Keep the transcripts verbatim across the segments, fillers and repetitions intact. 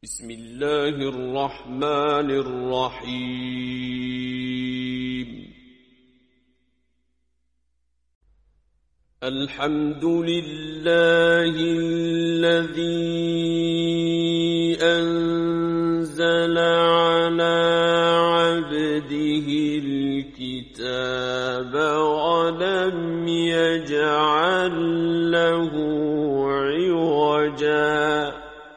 بسم الله الرحمن الرحیم. الحمد لله الذي أنزل على عبده الكتاب ولم يجعل له عوجا.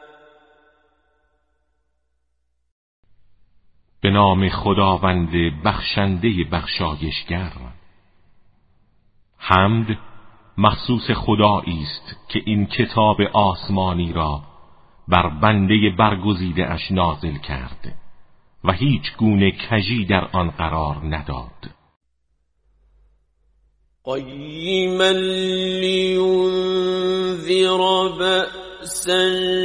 به نام خداوند بخشنده بخشایشگر. حمد مخصوص خدایی است که این کتاب آسمانی را بر بنده برگزیده اش نازل کرد و هیچ گونه کژی در آن قرار نداد. قیما لینذر بأسا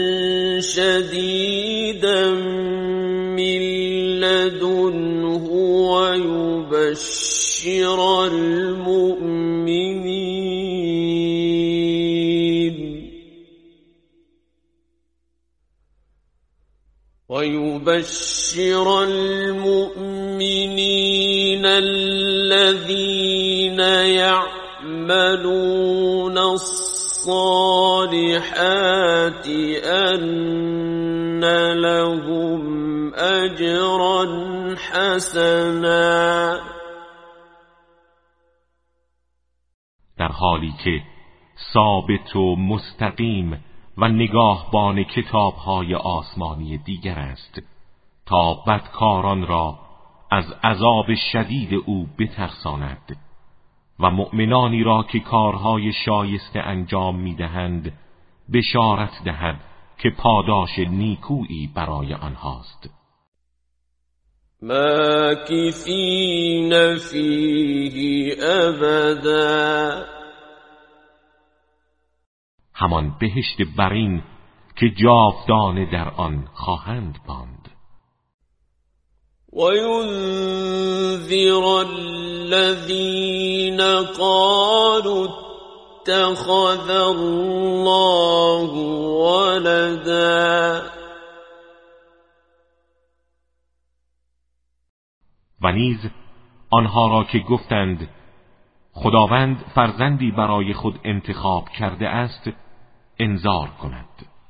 شدیدا من لدنه ويبشر المؤمنين ويبشر المؤمنين الذين يعملون الصالحات أن لهم اجرا حسنا. در حالی که ثابت و مستقیم و نگاهبان کتاب‌های آسمانی دیگر است تا بدکاران را از عذاب شدید او بترساند و مؤمنانی را که کارهای شایسته انجام می‌دهند بشارت دهد که پاداش نیکویی برای آنهاست. ماکثین فیه ابدا. همان بهشت برین که جاودانه در آن خواهند ماند. و ینذر الذین قالوا اتخذ الله ولدا. و نیز آنها را که گفتند خداوند فرزندی برای خود انتخاب کرده است انذار کند.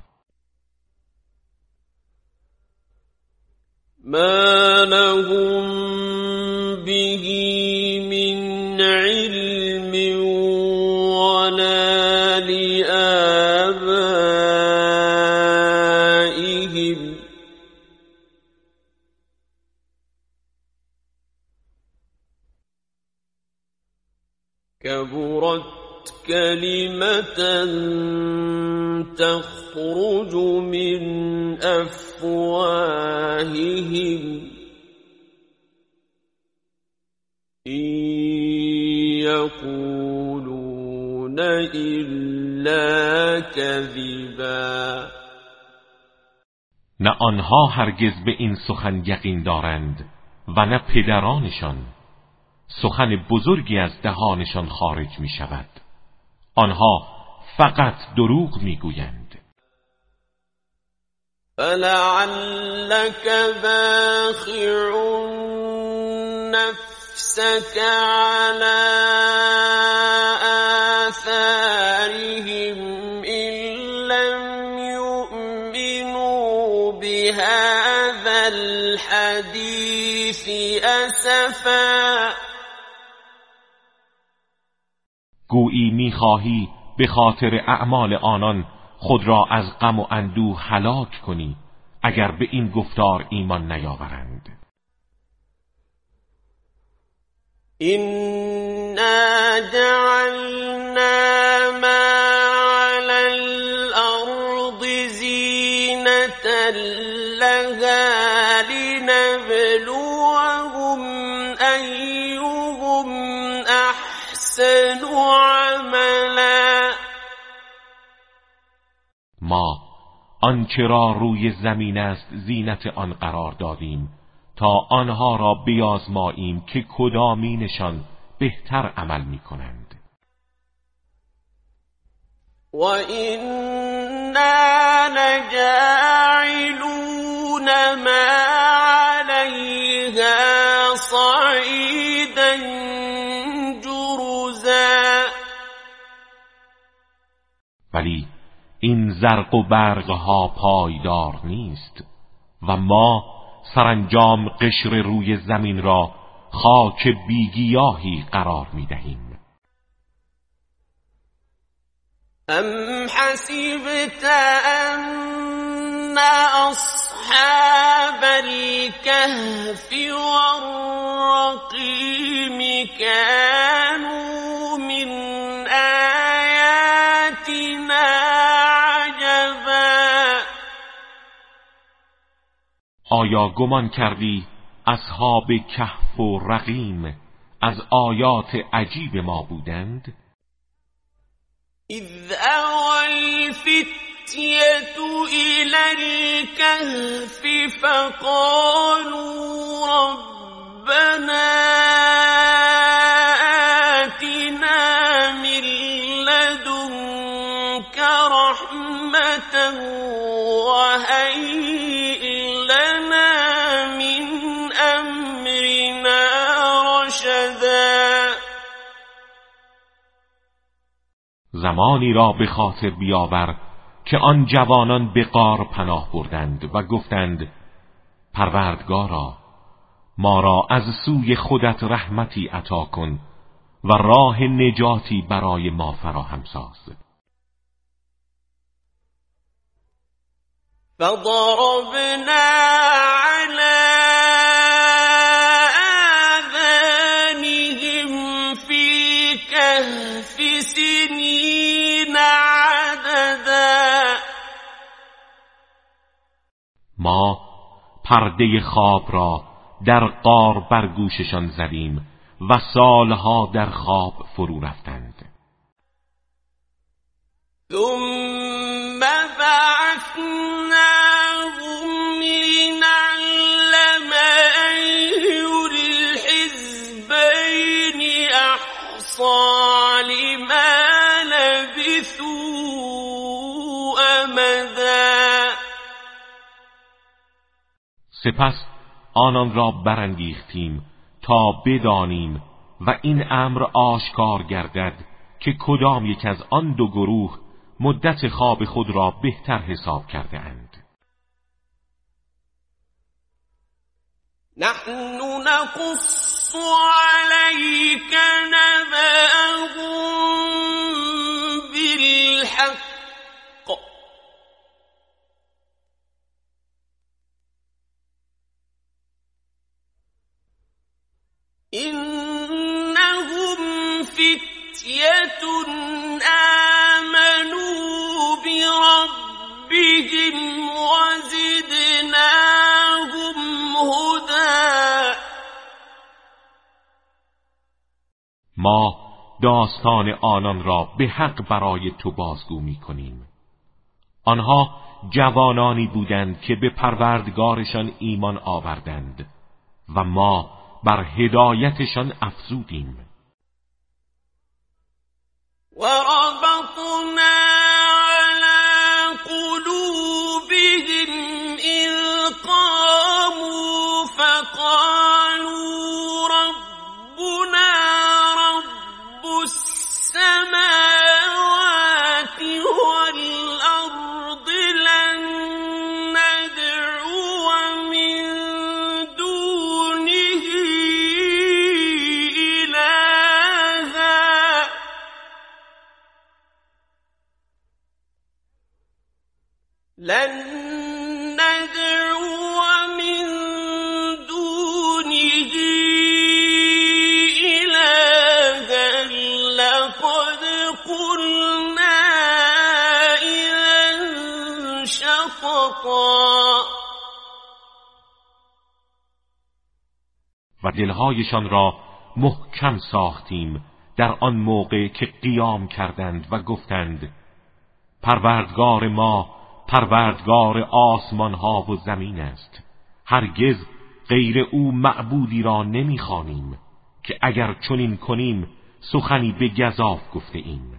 ما لهم به من علم ولا لآبائهم كبرت كلمة تخرج من أفواههم إن يقولون إلا كذبا. نه آنها هرگز به این سخن یقین دارند و نه پدرانشان. سخن بزرگی از دهانشان خارج می شود. آنها فقط دروغ می گویند. فلعلك باخع نفسك على آثارهم إن لم يؤمنوا بهذا الحديث أسفا. گویی می‌خواهی به خاطر اعمال آنان خود را از غم و اندوه هلاک کنی اگر به این گفتار ایمان نیاورند. إنا جعلنا ما على الأرض زينة لها لنبلوهم أيهم أحسن عملا. ما آنچه را روی زمین است زینت آن قرار دادیم تا آنها را بیازماییم که کدامینشان بهتر عمل می کنند. وَإِنَّا لَجَاعِلُونَ زرق و برقها پایدار نیست و ما سرانجام قشر روی زمین را خاک بیگیاهی قرار می دهیم. ام حسبت ان اصحاب الكهف والرقیم كانوا من آیاتنا عجبا. آیا گمان کردی اصحاب کهف و رقیم از آیات عجیب ما بودند؟ اذ اوى الفتية الى الكهف فقالوا ربنا آتنا من لدنك رحمة وهيئ لنا من امرنا رشدا. زمانی را به خاطر بیاور که آن جوانان به غار پناه بردند و گفتند پروردگارا ما را از سوی خودت رحمتی عطا کن و راه نجاتی برای ما فراهم ساز. فضربنا على آذانهم في الكهف سنين عددا. ما پرده خواب را در غار بر گوششان زدیم و سالها در خواب فرو رفتند. ثم بعثناهم لنعلم أي الحزبين أحصى لما لبثوا أمدا. سپس آنان را برانگیختیم تا بدانیم و این امر آشکار گردد که کدام یک از آن دو گروه مدت خواب خود را بهتر حساب کرده اند. نحن نقص عليك نبأهم بالحق إنهم فتية آمنوا بربهم وزدناهم هدى. ما داستان آنان را به حق برای تو بازگو می کنیم. آنها جوانانی بودند که به پروردگارشان ایمان آوردند و ما بر هدایتشان افزودیم. وربطنا على قلوبهم إذ قاموا فقالوا ربنا رب السماوات والأرض لن ندعو من دونه إلها لن ندعو من دونه إلها لقد قلنا إذا شططا. و دلهایشان را محکم ساختیم در آن موقع که قیام کردند و گفتند پروردگار ما پروردگار آسمان ها و زمین است، هرگز غیر او معبودی را نمیخوانیم که اگر چنین کنیم سخنی به گزاف گفته ایم.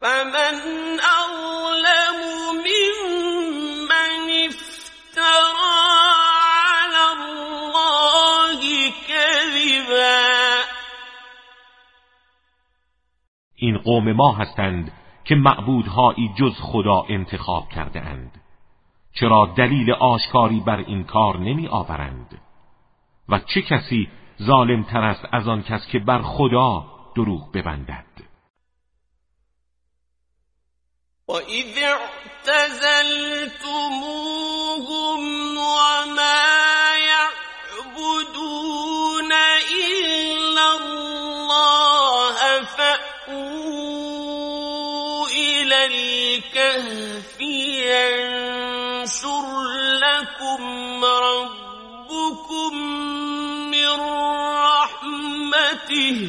فمن أظلم ممن افترى على الله كذبا. این قوم ما هستند که معبودهایی جز خدا انتخاب کرده اند. چرا دلیل آشکاری بر این کار نمی آورند؟ و چه کسی ظالم تر است از آن کس که بر خدا دروغ ببندد؟ وَإِذِ اعْتَزَلْتُمُوهُمْ وَمَا يَعْبُدُونَ إِلَّا اللَّهَ فَأْوُوا إِلَى الْكَهْفِ يَنشُرْ لَكُمْ رَبُّكُمْ مِنْ رَحْمَتِهِ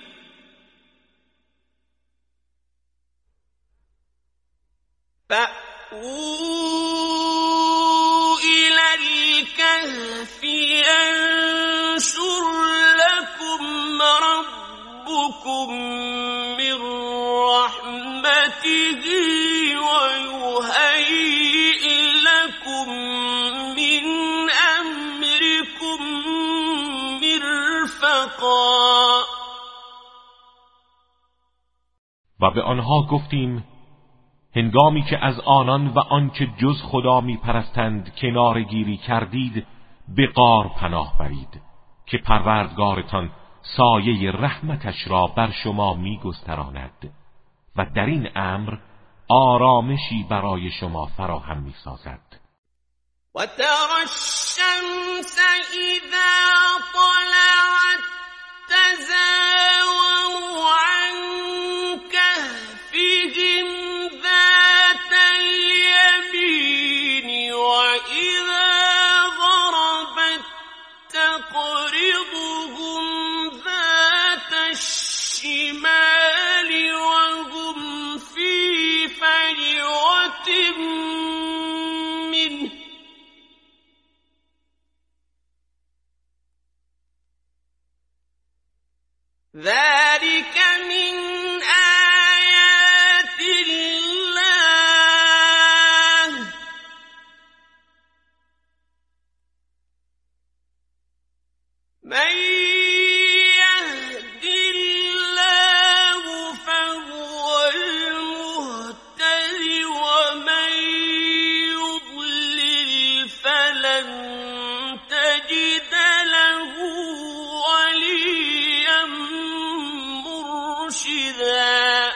فَأْوُوا إِلَى الْكَهْفِ يَنشُرْ لَكُمْ رَبُّكُمْ مِنْ رَحْمَتِهِ وَيُهَيِّئْ لَكُمْ مِنْ أَمْرِكُمْ مِرْفَقًا. و به آنها گفتیم هنگامی که از آنان و آنچه جز خدا می پرستند کنارگیری کردید به غار پناه برید که پروردگارتان سایه رحمتش را بر شما می گستراند و در این امر آرامشی برای شما فراهم می سازد. و ترى الشمس اذا طلعت تزاور عن كهفهم ذات اليمين وإذا ضربت تقرضهم ذات الشمال وهم في فجوة منه ذلك من آيات الله من يهد الله فهو المهتد ومن يضلل فلن تجد له وليا مرشدا.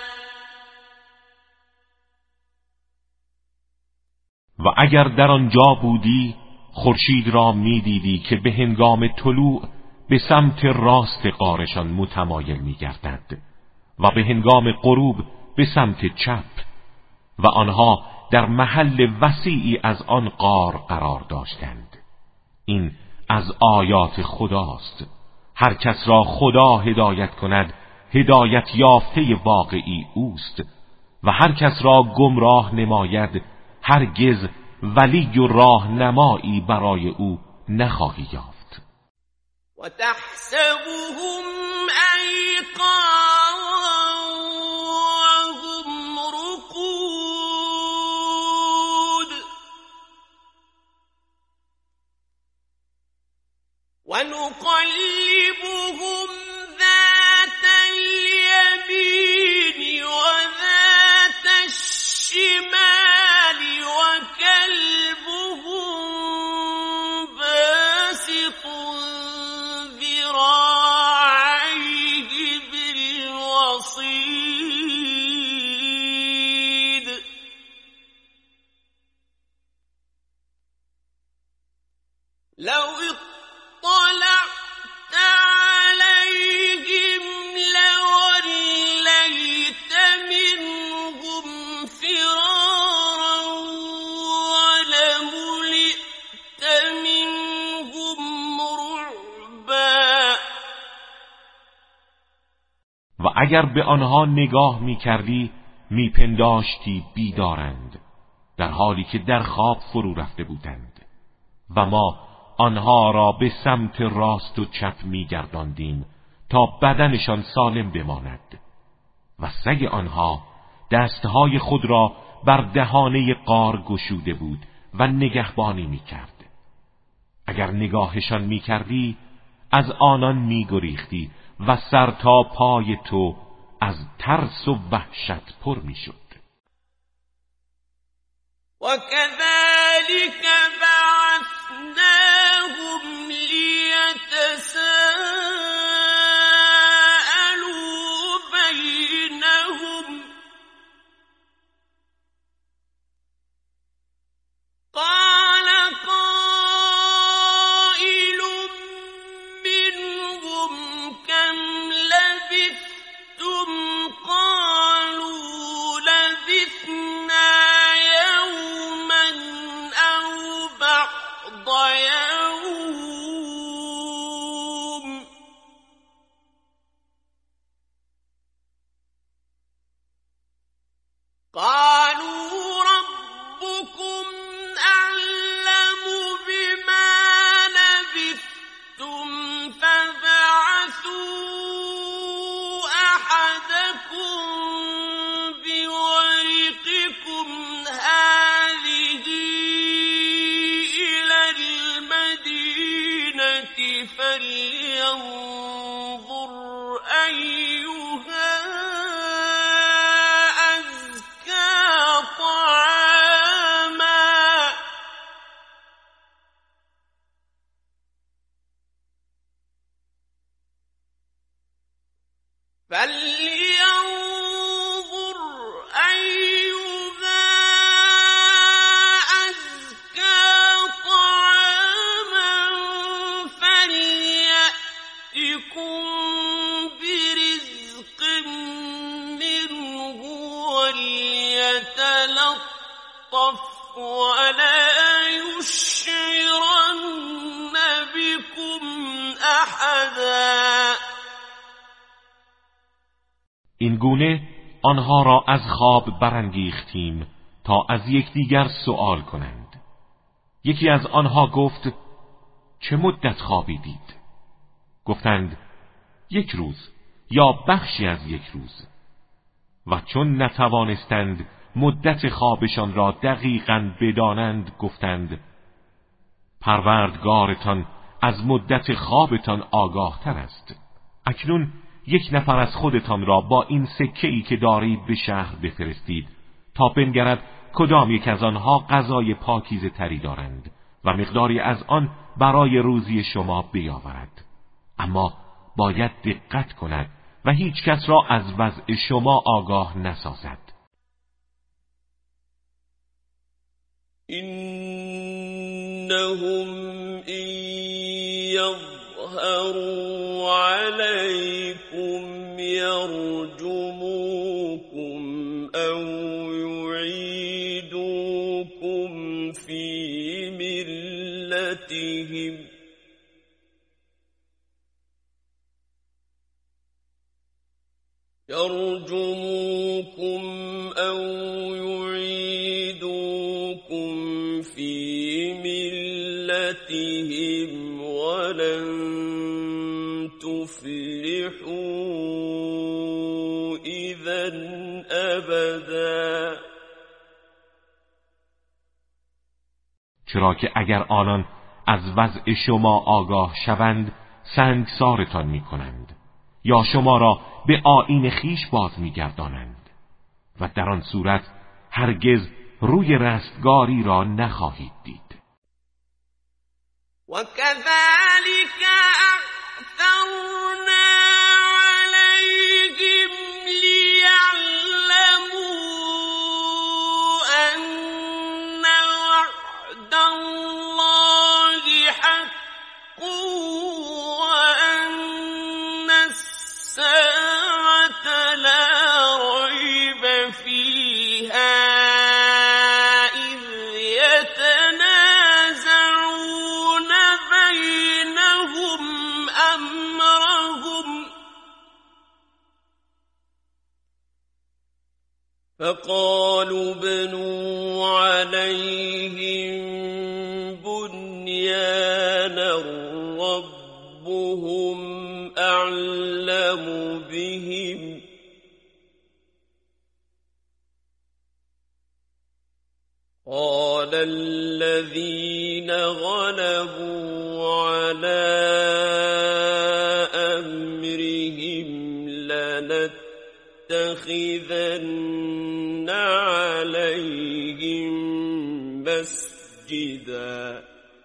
و اگر در آنجا بودی خورشید را می‌دیدی که به هنگام طلوع به سمت راست غارشان متمایل می‌گردد و به هنگام غروب به سمت چپ و آنها در محل وسیعی از آن غار قرار داشتند. این از آیات خداست. هر کس را خدا هدایت کند هدایت یافته واقعی اوست و هر کس را گمراه نماید هرگز ولی و راهنمایی برای او نخواهی یافت. و تحسبهم ایقاظا وهم رقود و نقلبهم ذات اليمين وذات الشمال وكلبهم باسط ذراعيه بالوصيد لو اطلعت عليهم لوليت منهم فرارا ولملئت منهم رعبا. و اگر به آنها نگاه می کردی می پنداشتی بیدارند در حالی که در خواب فرو رفته بودند و ما آنها را به سمت راست و چپ می گرداندیم تا بدنشان سالم بماند و سگ آنها دستهای خود را بر دهانه غار گشوده بود و نگهبانی میکرد. اگر نگاهشان میکردی از آنان میگریختی و سر تا پای تو از ترس و وحشت پر میشد. وَكَذَلِكَ بَعَثْنَاهُمْ لِيَتَسَاءَلُوا بَيْنَهُمْ قَالَ قَائِلٌ مِّنْهُمْ كَمْ لَبِثْتُمْ قَالُوا لَبِثْنَا يَوْمًا أَوْ بَعْضَ يَوْمٍ قَالُوا رَبُّكُمْ أَعْلَمُ بِمَا لَبِثْتُمْ فَابْعَثُوا أَحَدَكُم بِوَرِقِكُمْ هَٰذِهِ إِلَى الْمَدِينَةِ فَلْيَنظُرْ أَيُّهَا أَزْكَىٰ طَعَامًا فَلْيَنظُرْ أَيُّهَا أَزْكَىٰ طَعَامًا فَلْيَأْتِكُم بِرِزْقٍ مِّنْهُ وَلْيَتَلَطَّفْ وَلَا يُشْعِرَنَّ بِكُمْ أَحَدًا. این گونه آنها را از خواب برانگیختیم تا از یکدیگر سؤال کنند. یکی از آنها گفت: چه مدت خوابیدید؟ گفتند: یک روز یا بخشی از یک روز. و چون نتوانستند مدت خوابشان را دقیقاً بدانند گفتند: پروردگارتان از مدت خوابتان آگاه تر است. اکنون یک نفر از خودتان را با این سکه‌ای که دارید به شهر بفرستید تا بنگرد کدام یک از آنها غذای پاکیزه تری دارند و مقداری از آن برای روزی شما بیاورد. اما باید دقت کند و هیچ کس را از وضع شما آگاه نسازد. إنهم إن يظهروا عليكم يرجموكم أو يعيدوكم في ملتهم يرجموكم أو يعيدوكم في ملتهم ولن تفلحوا إذا أبدا. چرا که اگر آنان از وضع شما آگاه شوند سنگسارتان می کنند یا شما را به آیین خیش باز می گردانند و در آن صورت هرگز روی رستگاری را نخواهید دید. وَكَذَلِكَ أَعْثَرْنَا عَلَيْهِمْ لِيَعْلَمُوا أَنَّ وَعْدَ اللَّهِ حَقٌّ وَأَنَّ السَّاعَةَ لَا رَيْبَ فِيهَا إِذْ يَتَنَازَعُونَ بَيْنَهُمْ أَمْرَهُمْ فَقَالُوا ابْنُوا عَلَيْهِم بُنْيَانًا رَّبُّهُمْ أَعْلَمُ. أعلم بهم. قال الذين غلبوا على أمرهم لنتخذن عليهم مسجدا.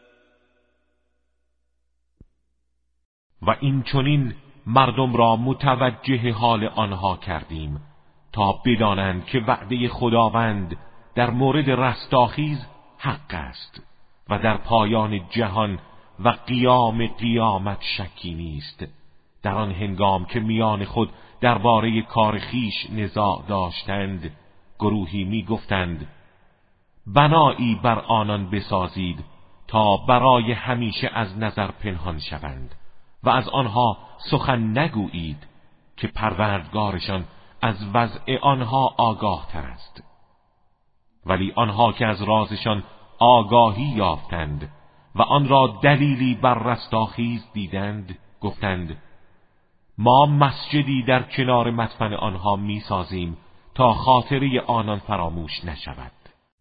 و این چنین مردم را متوجه حال آنها کردیم تا بدانند که وعده خداوند در مورد رستاخیز حق است و در پایان جهان و قیام قیامت شکی نیست. در آن هنگام که میان خود درباره کار خویش نزاع داشتند، گروهی می گفتند بنایی بر آنان بسازید تا برای همیشه از نظر پنهان شوند و از آنها سخن نگویید که پروردگارشان از وضع آنها آگاه تر است. ولی آنها که از رازشان آگاهی یافتند و آن را دلیلی بر رستاخیز دیدند، گفتند ما مسجدی در کنار مدفن آنها می سازیم تا خاطره آنان فراموش نشود.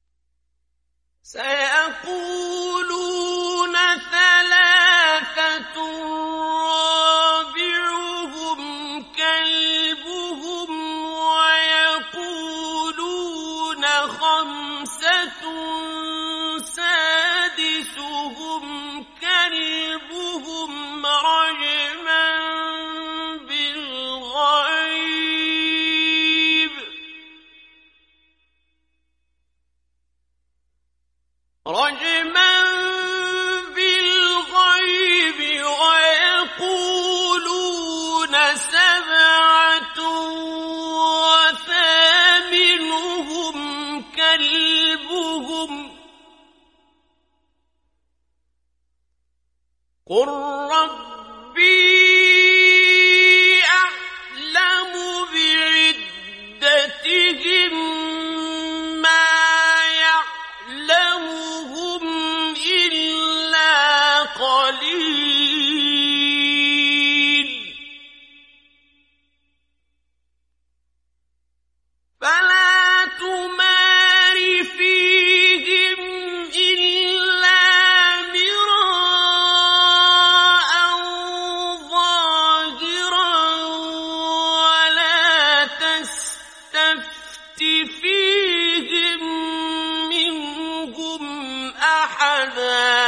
سيقولون ثلاثة رابعهم كلبهم ويقولون خمسة سادسهم كلبهم رجما بالغيب رجما بالغيب ويقولون سبعة وثامنهم كلبهم قل ربي أعلم بعدتهم ما يعلمهم إلا قليل فلا تمار فيهم إلا مراء ظاهرا ولا تستفت فيهم منهم أحدا.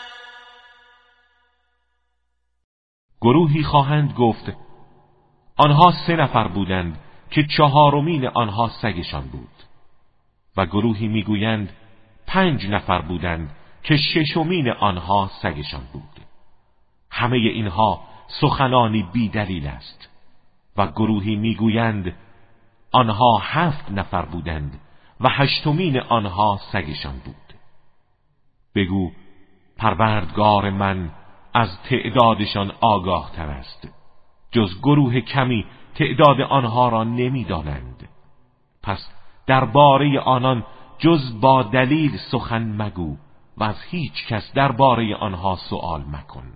گروهی خواهند گفت آنها سه نفر بودند که چهارمین آنها سگشان بود، و گروهی میگویند پنج نفر بودند که ششمین آنها سگشان بود. همه اینها سخنانی بی دلیل است. و گروهی میگویند آنها هفت نفر بودند و هشتمین آنها سگشان بود. بگو پروردگار من از تعدادشان آگاه تر است، جز گروه کمی تعداد آنها را نمیدانند. پس درباره آنان جز با دلیل سخن مگو و از هیچ کس درباره آنها سؤال مکن.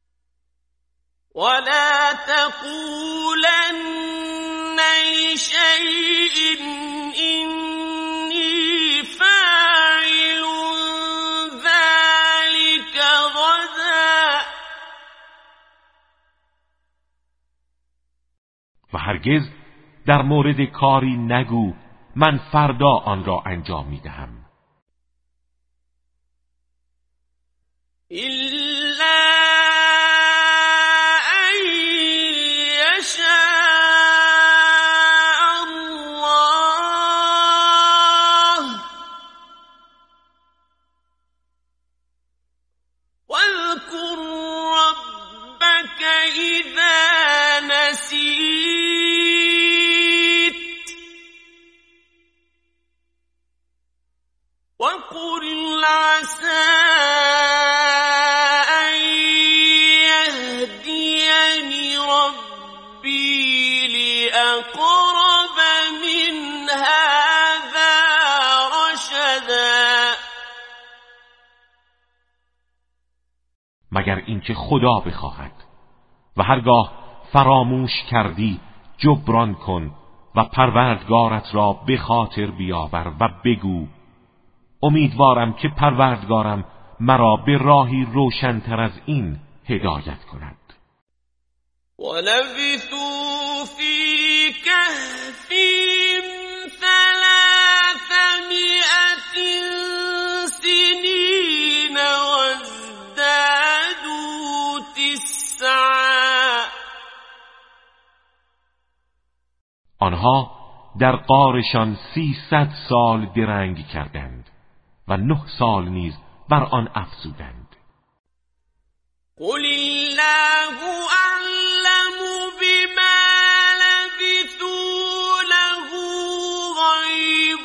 ولا تقولن لشيء إني فاعل ذلك غدا. و هرگز در مورد کاری نگو من فردا آن را انجام میدهم. إلا أن يشاء الله واذكر ربك إذا نسيت وقل عسى أن يهديني ربي لأقرب من هذا رشدا. مگر اینکه خدا بخواهد و هرگاه فراموش کردی جبران کن و پروردگارت را به خاطر بیاور و بگو امیدوارم که پروردگارم مرا به راهی روشن‌تر از این هدایت کند. ولبثوا فی کهفهم ثلاثمائة سنین وازدادوا تسعا. آنها در غارشان سیصد سال درنگ کردند و نه سال نیز بر آن افزودند. قل الله اعلم بما لبثوا له غیب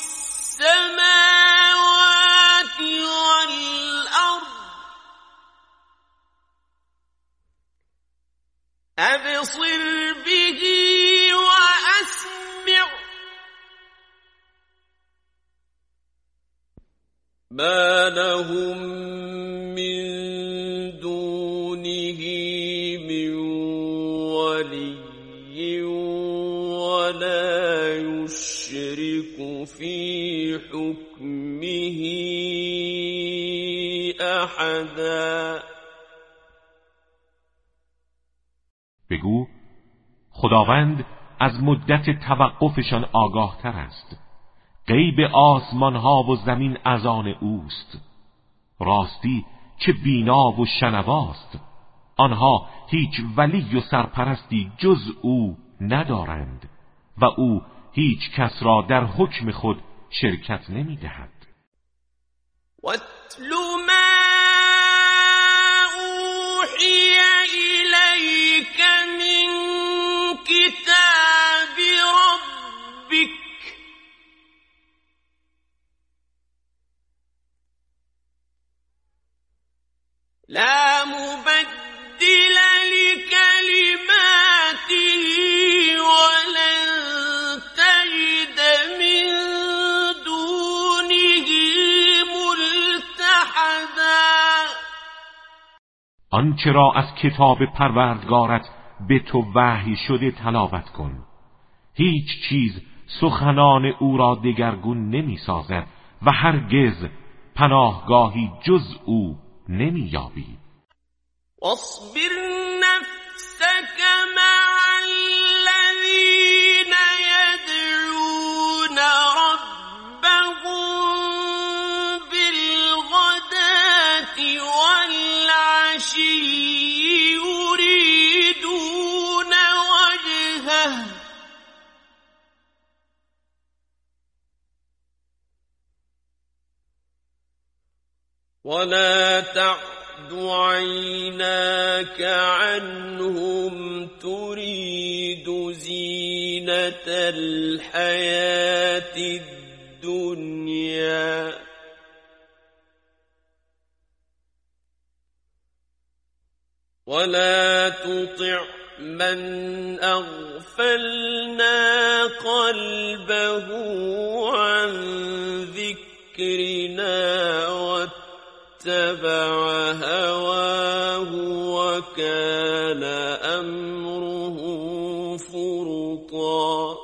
السماوات والارض ابصر به واسمع ما لهم من دونه من ولی ولا یشرک فی حکمه احدا. بگو خداوند از مدت توقفشان آگاه تر است. غیب آسمان ها و زمین از آن اوست. راستی چه بینا و شنواست. آنها هیچ ولی و سرپرستی جز او ندارند و او هیچ کس را در حکم خود شرکت نمی دهد. وَاتْلُ مَا أُوحِيَ إِلَيْكَ مِنْ كِتَابِ رَبِّكَ لا مبدل لكلماته ولن تجد من دونه ملتحدا. آنچه را از کتاب پروردگارت به تو وحی شده تلاوت کن. هیچ چیز سخنان او را دگرگون نمی سازد و هرگز پناهگاهی جز او نمی یابی. واصبر نفسك مع الذين يدعون ربهم بالغداة والعشي يريدون وجهه ولا تعد عيناك عنهم تريد زينة الحياة الدنيا ولا تطع من أغفلنا قلبه عن ذكرنا واتبع هواه وكان أمره فرطا.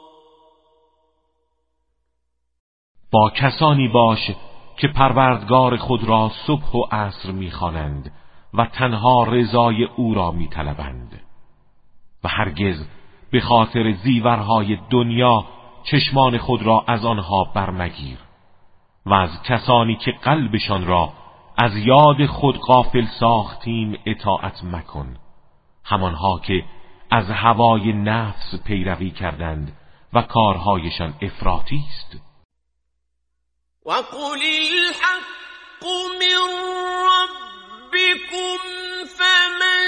با کسانی باش که پروردگار خود را صبح و عصر می‌خوانند و تنها رضای او را می‌طلبند و هرگز به خاطر زیورهای دنیا چشمان خود را از آنها برمگیر و از کسانی که قلبشان را از یاد خود غافل ساختیم اطاعت مکن، همانها که از هوای نفس پیروی کردند و کارهایشان افراطی است. وقل الحق من ربكم فمن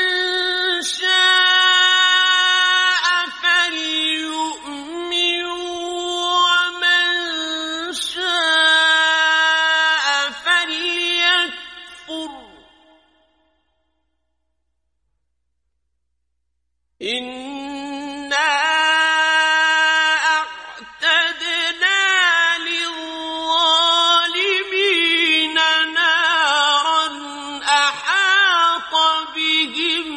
شاء فليؤمن ومن شاء فليكفر إنا أعتدنا للظالمين نارا أحاط بهم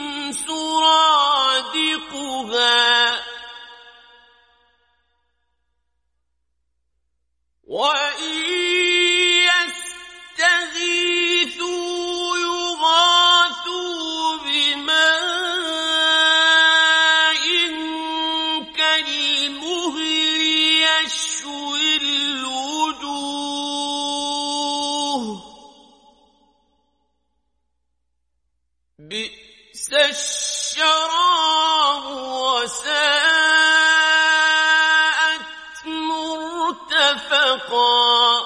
سرادقها وإن بئس الشراب وساءت مرتفقا.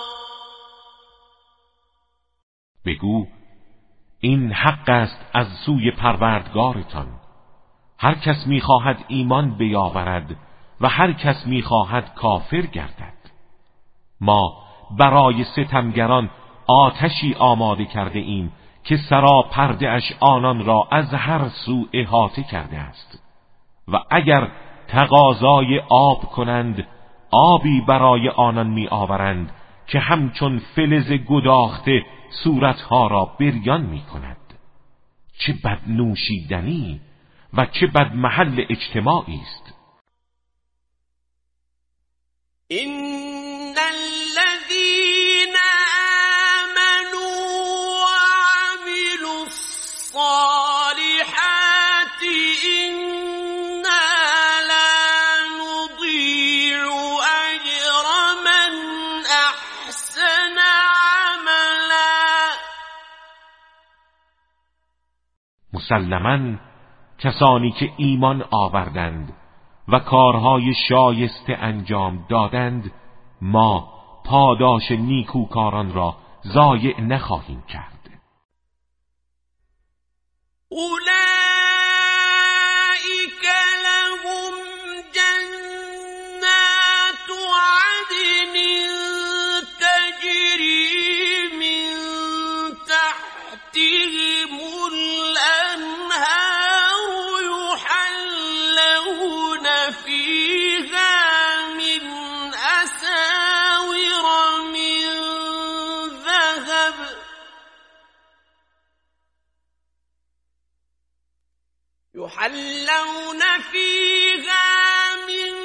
بگو این حق است از سوی پروردگارتان. هر کس می‌خواهد ایمان بیاورد و هر کس می‌خواهد کافر گردد. ما برای ستمگران آتشی آماده کرده ایم که سراپرده اش آنان را از هر سو احاطه کرده است و اگر تقاضای آب کنند آبی برای آنان می آورند که همچون فلز گداخته صورتها را بریان می کند. چه بد نوشیدنی و چه بد محل اجتماعی است. این الذین آمنوا وعملوا الصالحات إنا لا نضيع أجر من أحسن عملا. مسلماً کسانی که ایمان آوردند و کارهای شایسته انجام دادند ما پاداش نیکوکاران را ضایع نخواهیم کرد. اولئک لهم جنات عدن تجری من تحتهم الانهار يحلون فيها من أساور من ذهب يحلون فيها من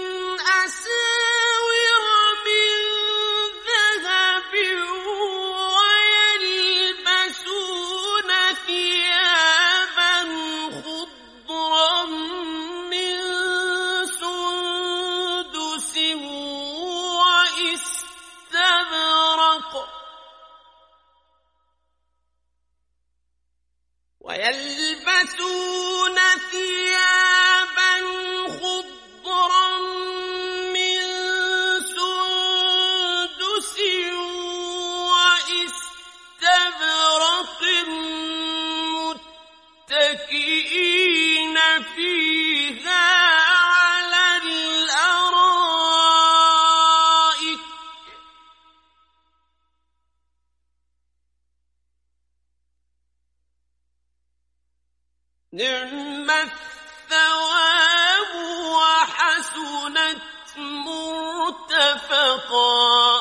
أساور من ذهب ويلبسون ثيابا خضرا من سندس واستبرق ويلبسون ثيابا خضرا من سندس واستبرق متكئين فيها على الأرائك نعم الثواب وحسنت مرتفقا.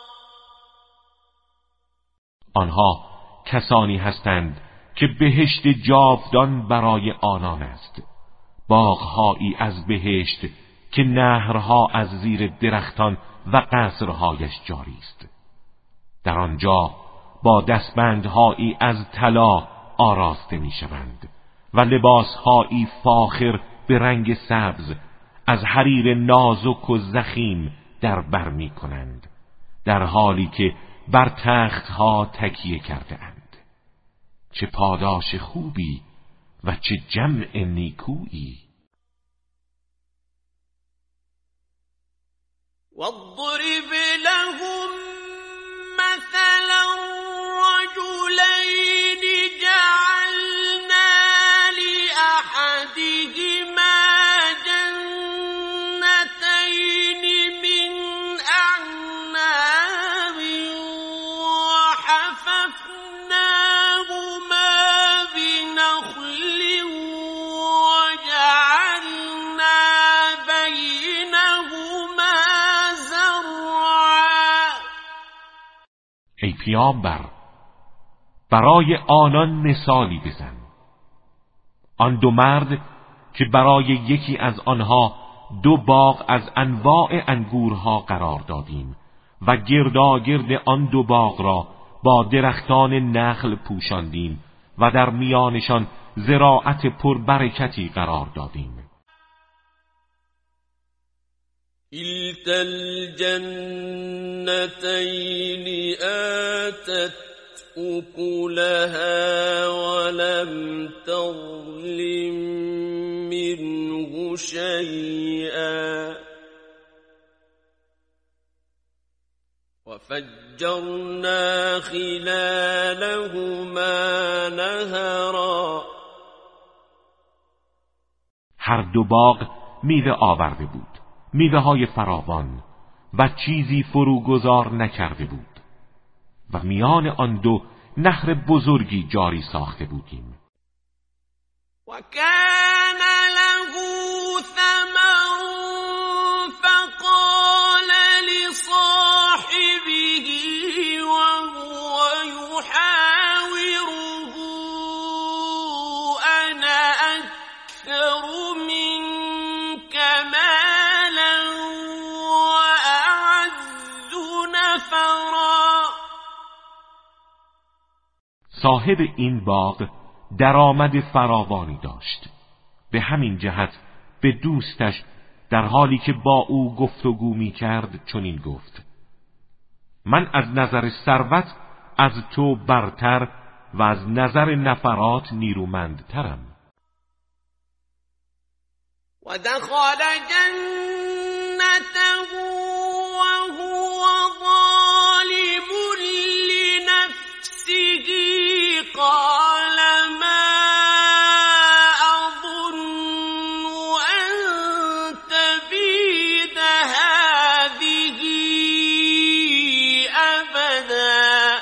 آنها کسانی هستند که بهشت جاودان برای آنان است، باغهایی از بهشت که نهرها از زیر درختان و قصرهایش جاری است. در آنجا با دستبندهایی از طلا آراسته می‌شوند و لباسهایی فاخر به رنگ سبز از حریر نازک و ضخیم در بر می‌کنند، در حالی که بر تختها تکیه کرده اند. چه پاداش خوبی و چه جمع نیکویی. واضرب لهم مثلا رجلين جعلنا لأحدهما جنتين من أعناب وحففناهما بنخل وجعلنا بينهما زرعا. ای پیامبر برای آنان مثالی بزن. آن دو مرد که برای یکی از آنها دو باغ از انواع انگورها قرار دادیم و گرداگرد آن دو باغ را با درختان نخل پوشاندیم و در میانشان زراعت پربرکتی قرار دادیم. كلتا الجنتين آتت أكلها ولم تظلم منه شيئا وفجرنا خلالهما نهرا. هر دو باغ میوه آورده بود، میوه های فراوان و چیزی فروگذار نکرده بود و میان آن دو نهر بزرگی جاری ساخته بودیم. و کان له ثمر فقال لصاحبه وهو يحاوره انا اكثر منك مالا واعز نفرا. صاحب این باغ درآمد فراوانی داشت، به همین جهت به دوستش در حالی که با او گفتگو می کرد چنین گفت: من از نظر ثروت از تو برتر و از نظر نفرات نیرومندترم. و دخل جنته وهو ظالم لنفسه قال ما أظن أن تبيد هذه أبدا.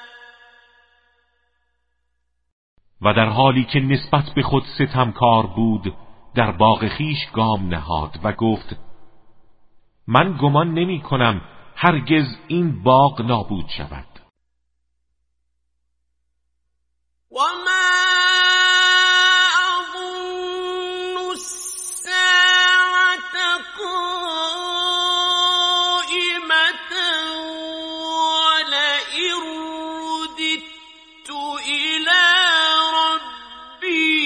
و در حالی که نسبت به خود ستمکار بود در باغ خیش گام نهاد و گفت: من گمان نمی کنم هرگز این باغ نابود شود. وما أظن الساعة قائمة ولئن رددت إلى ربي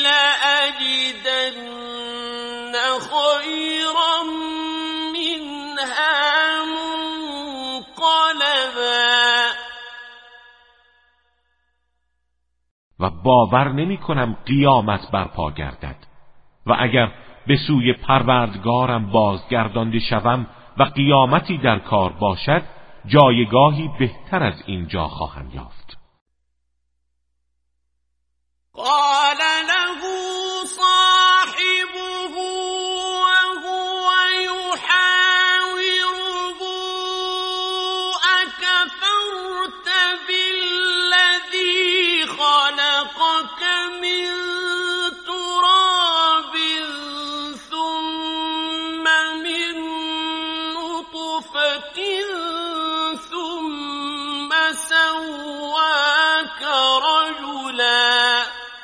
لأجدن خيرا منها منقلبا. و باور نمی کنم قیامت برپا گردد و اگر به سوی پروردگارم بازگردانده شوم و قیامتی در کار باشد جایگاهی بهتر از این جا خواهم یافت. قال له صاحبه وهو يحاوره أكفرت بالذي خلقك من تراب ثم من نطفة ثم سواك رجلا.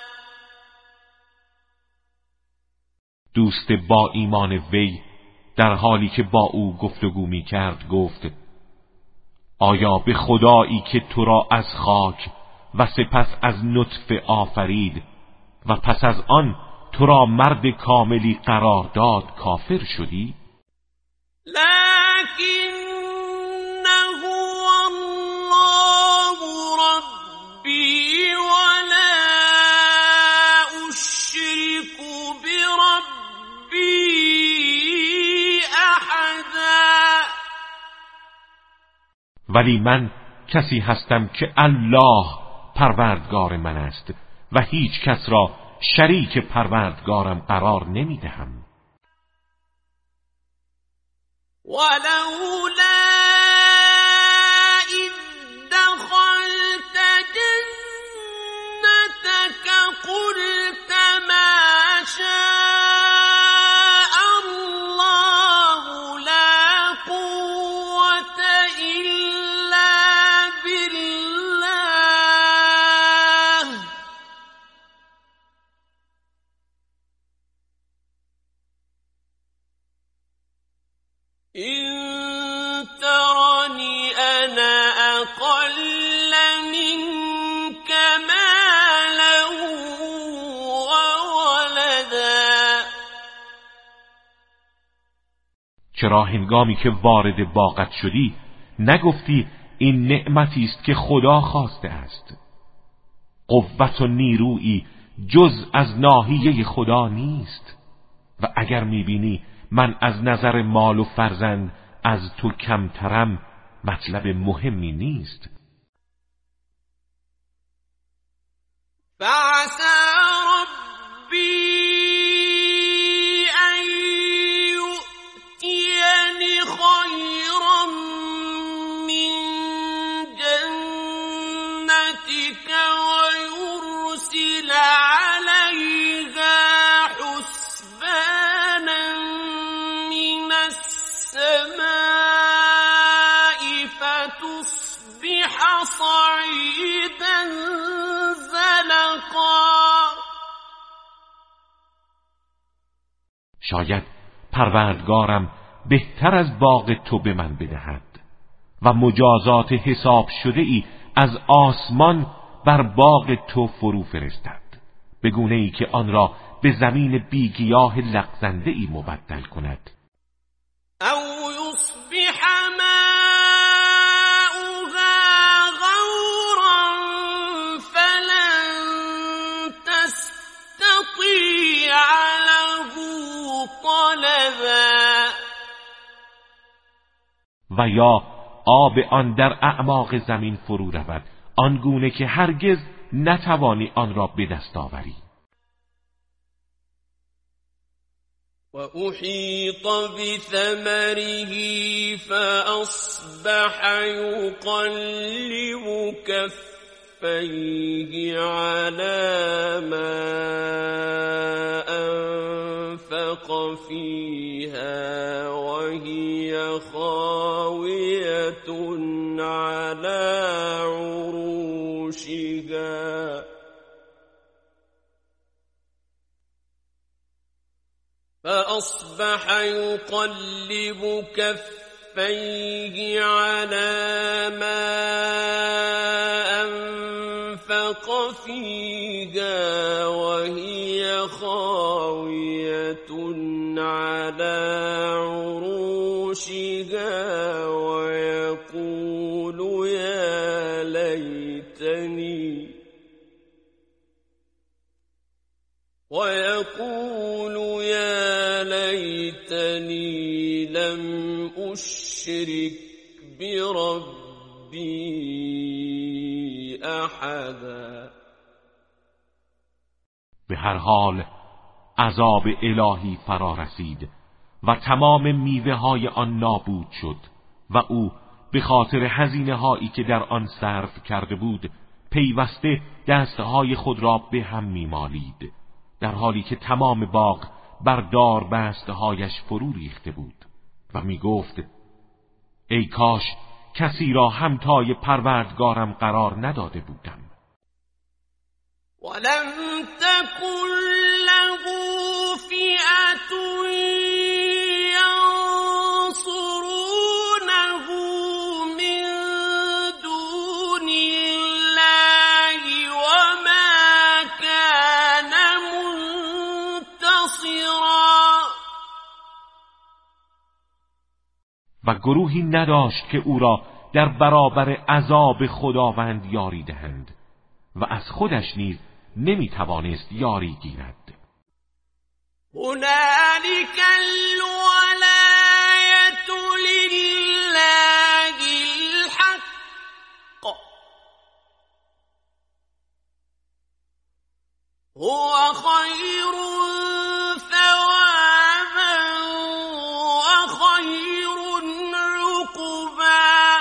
دوست با ایمان وی در حالی که با او گفتگو می کرد گفت: آیا به خدایی که تو را از خاک و سپس از نطفه آفرید و پس از آن تو را مرد کاملی قرار داد کافر شدی؟ لکنه الله ربی ولا اشرک بربی احدا. ولی من کسی هستم که الله پروردگار من است و هیچ کس را شریک پروردگارم قرار نمی دهم. ولولا اذ دخلت جنتك قلت ما شاء الله لا قوة إلا بالله. إن ترني أنا أقل منك مالا وولدا. چرا هنگامی که وارد باغت شدی نگفتی این نعمتی است که خدا خواسته است. قوت و نیرویی جز از ناحیه خدا نیست و اگر میبینی من از نظر مال و فرزند از تو کمترم مطلب مهمی نیست. فعسى ربي أن يؤتيني خيرا من جنتك ويرسل عليها حسبانا من السماء فتصبح صعيدا شاید پروردگارم بهتر از باغ تو به من بدهد و مجازات حساب شده ای از آسمان بر باغ تو فرو فرستد، به گونه ای که آن را به زمین بیگیاه لغزنده ای مبدل کند. او یصبح و یا آب آن در اعماق زمین فرو رود آنگونه که هرگز نتوانی آن را به دست آوری. و احیط بثمره فاصبح یقلب کفیه علی ما انفق فیها وهی خاویة على عروشها فأصبح يقلب كفيه على ما أنفق فيها وهي خاوية على عروشها ويقول يا ليتني ويقول يا ليتني لم أشرك بربي أحدا. به هر حال عذاب الهی فرا رسید و تمام میوه های آن نابود شد و او به خاطر هزینه هایی که در آن صرف کرده بود پیوسته دستهای خود را به هم میمالید، در حالی که تمام باغ بر دار بستهایش فرو ریخته بود و می گفت ای کاش کسی را همتای پروردگارم قرار نداده بودم. ولم تكن له فئة ينصرونه من دون الله وما كان منتصرا. و گروهی نداشت که او را در برابر عذاب خداوند یاری دهند و از خودش نیز نمی توانست یاری گیرد. هنالک الولایة لله الحق هو خیر ثوابا و خیر عقبا.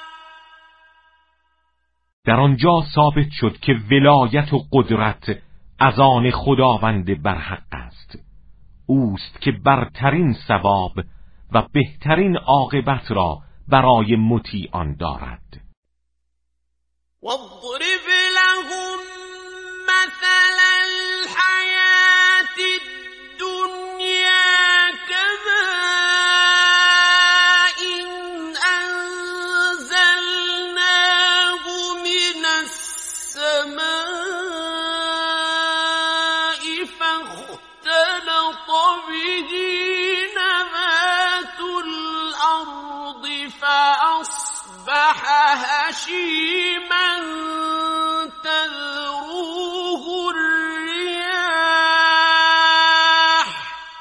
در آنجا ثابت شد که ولایت و قدرت از آن خداوند برحق است. اوست که برترین ثواب و بهترین عاقبت را برای مطیعان دارد. واضرب لهم مثل الحیاة الدنیا كماء انزلناه من السماء فاختلط به نبات الأرض فأصبح هشيما تذروه الرياح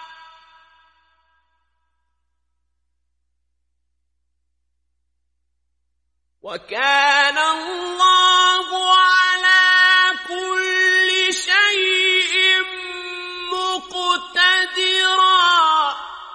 وكان الله على كل شيء مقتدرا.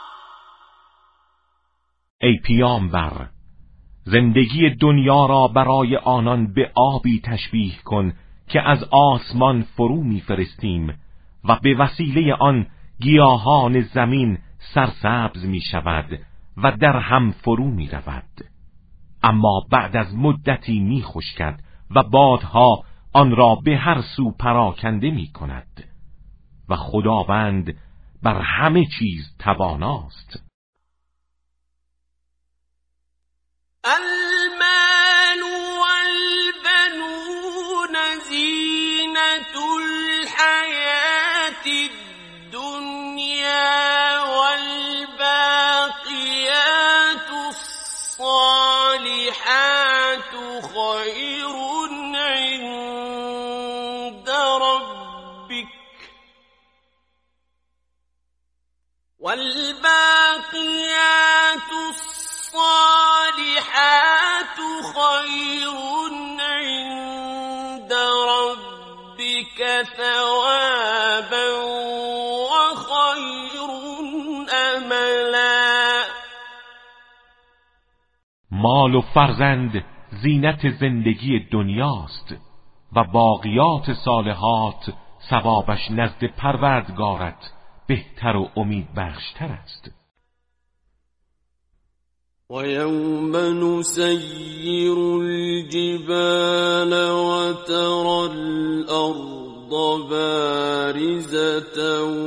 ای پیامبر، زندگی دنیا را برای آنان به آبی تشبیه کن که از آسمان فرو می‌فرستیم و به وسیله آن گیاهان زمین سرسبز می شود و در هم فرو می رود، اما بعد از مدتی می خشکد و بادها آن را به هر سو پراکنده می کند و خداوند بر همه چیز تواناست. المال والبنون زینة الحیاة الدنیا والباقیات الصالحات خیر عند ربک والباقیات الصالحات خیر عند ربك ثوابا وخیر املا. مال و فرزند زینت زندگی دنیاست و باقیات صالحات ثوابش نزد پروردگارت بهتر و امید بخشتر است. وَيَوْمَ نُسَيِّرُ الْجِبَالَ وَتَرَى الْأَرْضَ بَارِزَةً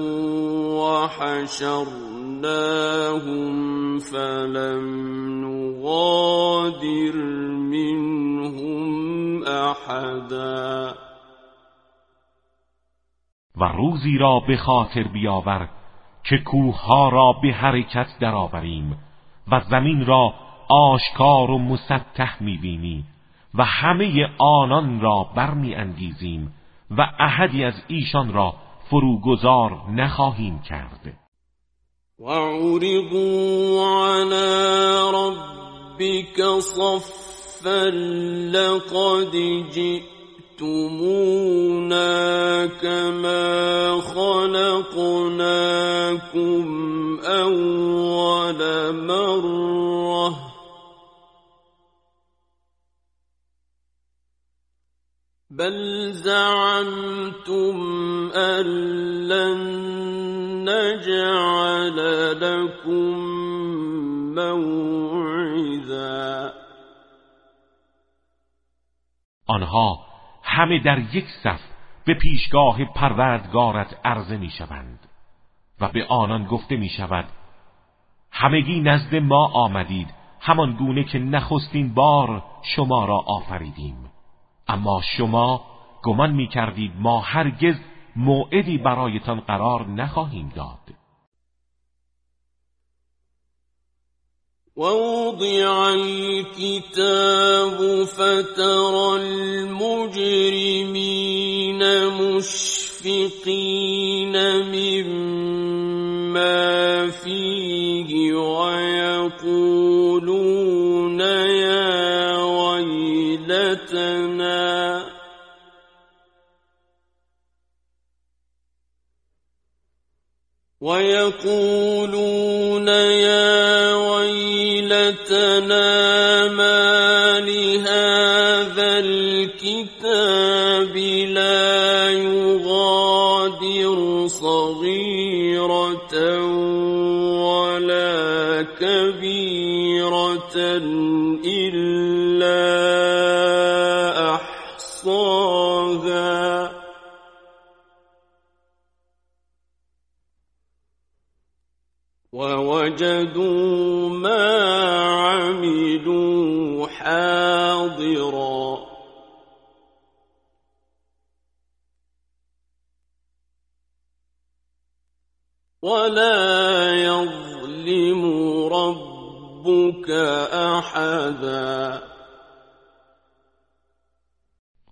وَحَشَرْنَاهُمْ فَلَمْ نُغَادِرْ مِنْهُمْ أَحَدًا. و روزی را به خاطر بیاور که کوهها را به حرکت درآوریم و زمین را آشکار و مسطح می‌بینی و همه آنان را برمی انگیزیم و احدی از ایشان را فروگذار نخواهیم کرد. وَعُرِضُوا عَلَى رَبِّكَ صَفًّا لَقَدْ جِئْتُمُونَا كَمَا خَلَقْنَاكُمْ أَوَّلَ مَرَّةٍ بَلْ زَعَمْتُمْ أَن لَّن نَّجْعَلَ لَكُم مَّوْعِدًا. آنها همه در یک صف به پیشگاه پروردگارت عرضه می شوند و به آنان گفته می شود همگی نزد ما آمدید همان گونه که نخستین بار شما را آفریدیم، اما شما گمان می کردید ما هرگز موعدی برایتان قرار نخواهیم داد. وَوُضِعَ الْكِتَابُ فَتَرَى الْمُجْرِمِينَ مُشْفِقِينَ مِمَّا فِيهِ وَيَقُولُونَ يَا وَيْلَتَنَا وَيَقُولُونَ يَا وَيْلَتَنَا مَا لِهَذَا الْكِتَابِ لَا يُغَادِرُ صَغِيرَةً وَلَا كَبِيرَةً إِلَّا أَحْصَاهَا وَوَجَدُوا مَا عَمِلُوا حَاضِرًا وَلَا يَظْلِمُ رَبُّكَ أَحَدًا.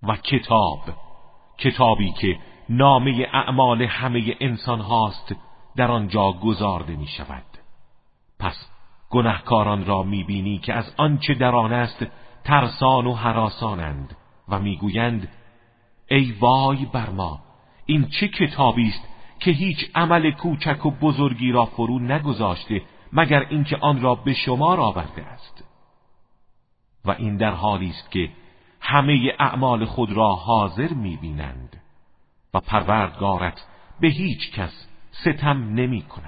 و کتاب، کتابی که نامه اعمال همه انسان هاست در آنجا گزارده می شود. پس گناهکاران را می بینی که از آنچه در آن است ترسان و هراسانند و می گویند ای وای بر ما، این چه کتابی است که هیچ عمل کوچک و بزرگی را فرو نگذاشته مگر اینکه آن را به شمار آورده است. و این در حالی است که همه اعمال خود را حاضر می‌بینند و پروردگارت به هیچ کس ستم نمی‌کند.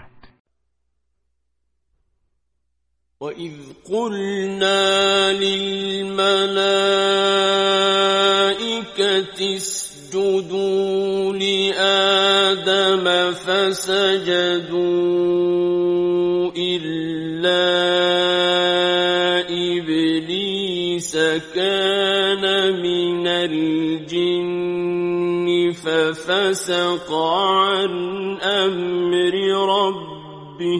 وَإِذْ قُلْنَا لِلْمَلَائِكَةِ اسْجُدُوا لِآدَمَ فَسَجَدُوا إِلَّا إِبْلِيسَ كَانَ مِنَ الْجِنِّ فَفَسَقَ عَنْ أَمْرِ رَبِّهِ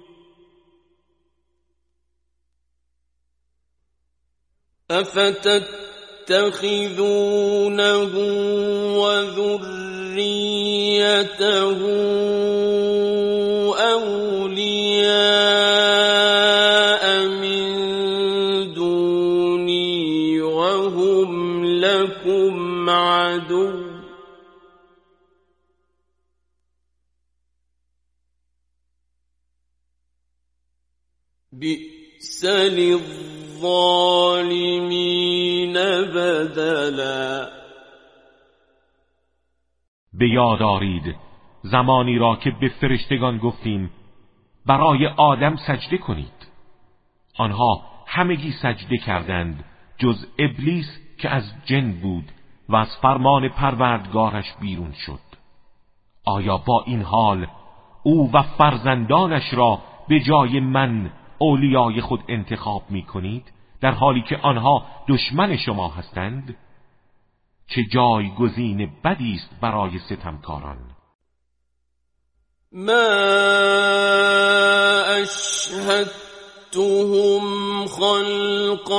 أفتتخذونه وذريته أولياء من دوني وهم لكم عدو بئس للظالمین بدلا. به یاد آرید زمانی را که به فرشتگان گفتیم برای آدم سجده کنید، آنها همگی سجده کردند جز ابلیس که از جن بود و از فرمان پروردگارش بیرون شد. آیا با این حال او و فرزندانش را به جای من اولیای خود انتخاب می کنید در حالی که آنها دشمن شما هستند؟ چه جایگزین بدی است برای ستمکاران. ما اشهدتهم خلق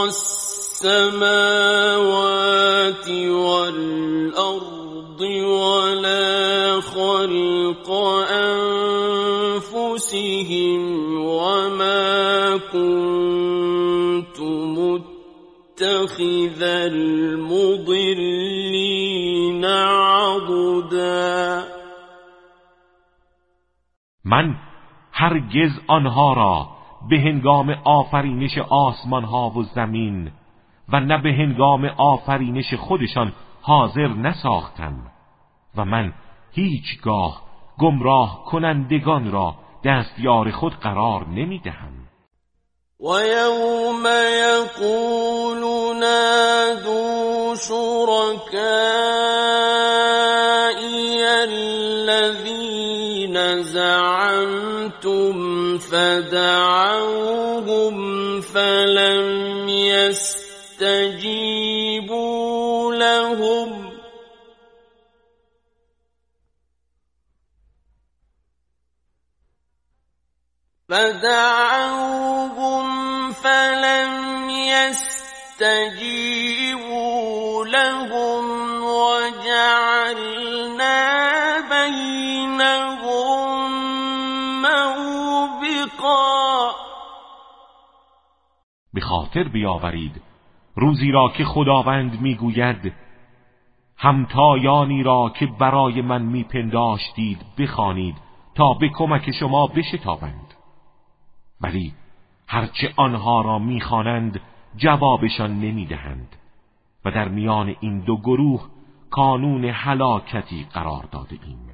السماوات والارض ولا خلق انفسهم وما كنت متخذ المضلين عضدا. من هرگز آنها را به هنگام آفرینش آسمان ها و زمین و نه به هنگام آفرینش خودشان حاضر نساختم و من هیچگاه گمراه کنندگان را دستیار خود قرار نمیدهم. و یوم یقول نادوا شرکائی الذین زعمتم فدعوهم فلم يستجيبوا لهم فدعوهم فلم يستجيبوا لهم وجعلنا بينهم موبقا. به خاطر بیاورید روزی را که خداوند میگوید همتایانی را که برای من میپنداشتید بخوانید تا به کمک شما بشتابند، ولی هرچه آنها را میخوانند جوابشان نمیدهند و در میان این دو گروه کانون هلاکتی قرار داده ایم.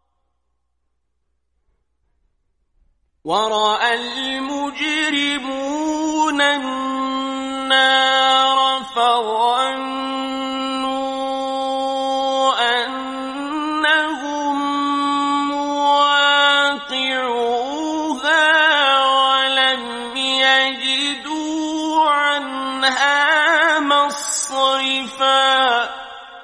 ورأى المجرمون النار فظنوا أنهم مواقعوها ولم يجدوا عنها مصرفا.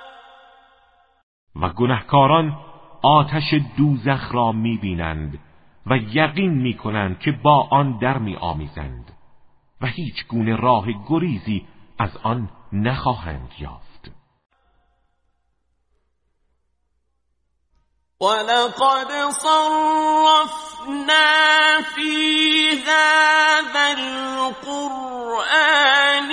و گناهکاران آتش دوزخ را میبینند و یقین میکنند که با آن در میآمیزند و هیچ گونه راه گریزی از آن نخواهند یافت. وَلَقَدْ صَرَّفْنَا فِي هَذَا الْقُرْآنِ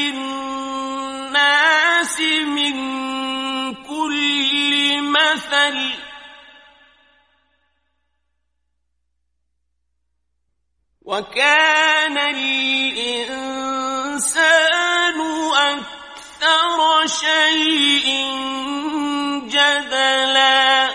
لِلنَّاسِ مِنْ كُلِّ مَثَلٍ وَكَانَ الْإِنسَانُ أَكْثَرَ شَيْءٍ جَدَلًا.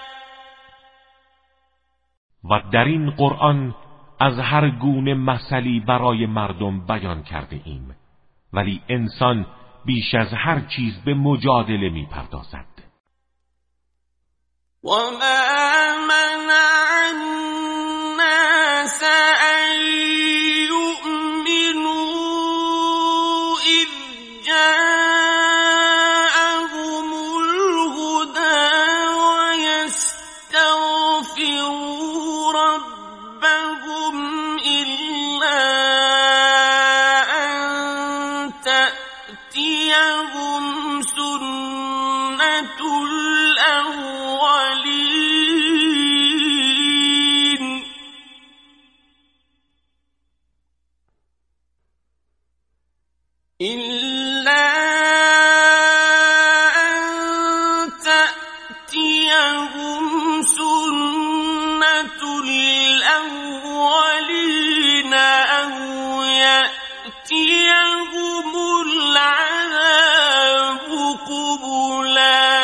و در این قرآن از هر گونه مثلی برای مردم بیان کرده ایم، ولی انسان بیش از هر چیز به مجادله می پردازد. و ما منع الناس ان یؤمنوا اذ جاءهم الهدى و یستغفروا ربهم الا ان تأتیهم سنة الاولین إلا أن تأتيهم سنة الأولين أو يأتيهم العذاب قبلا.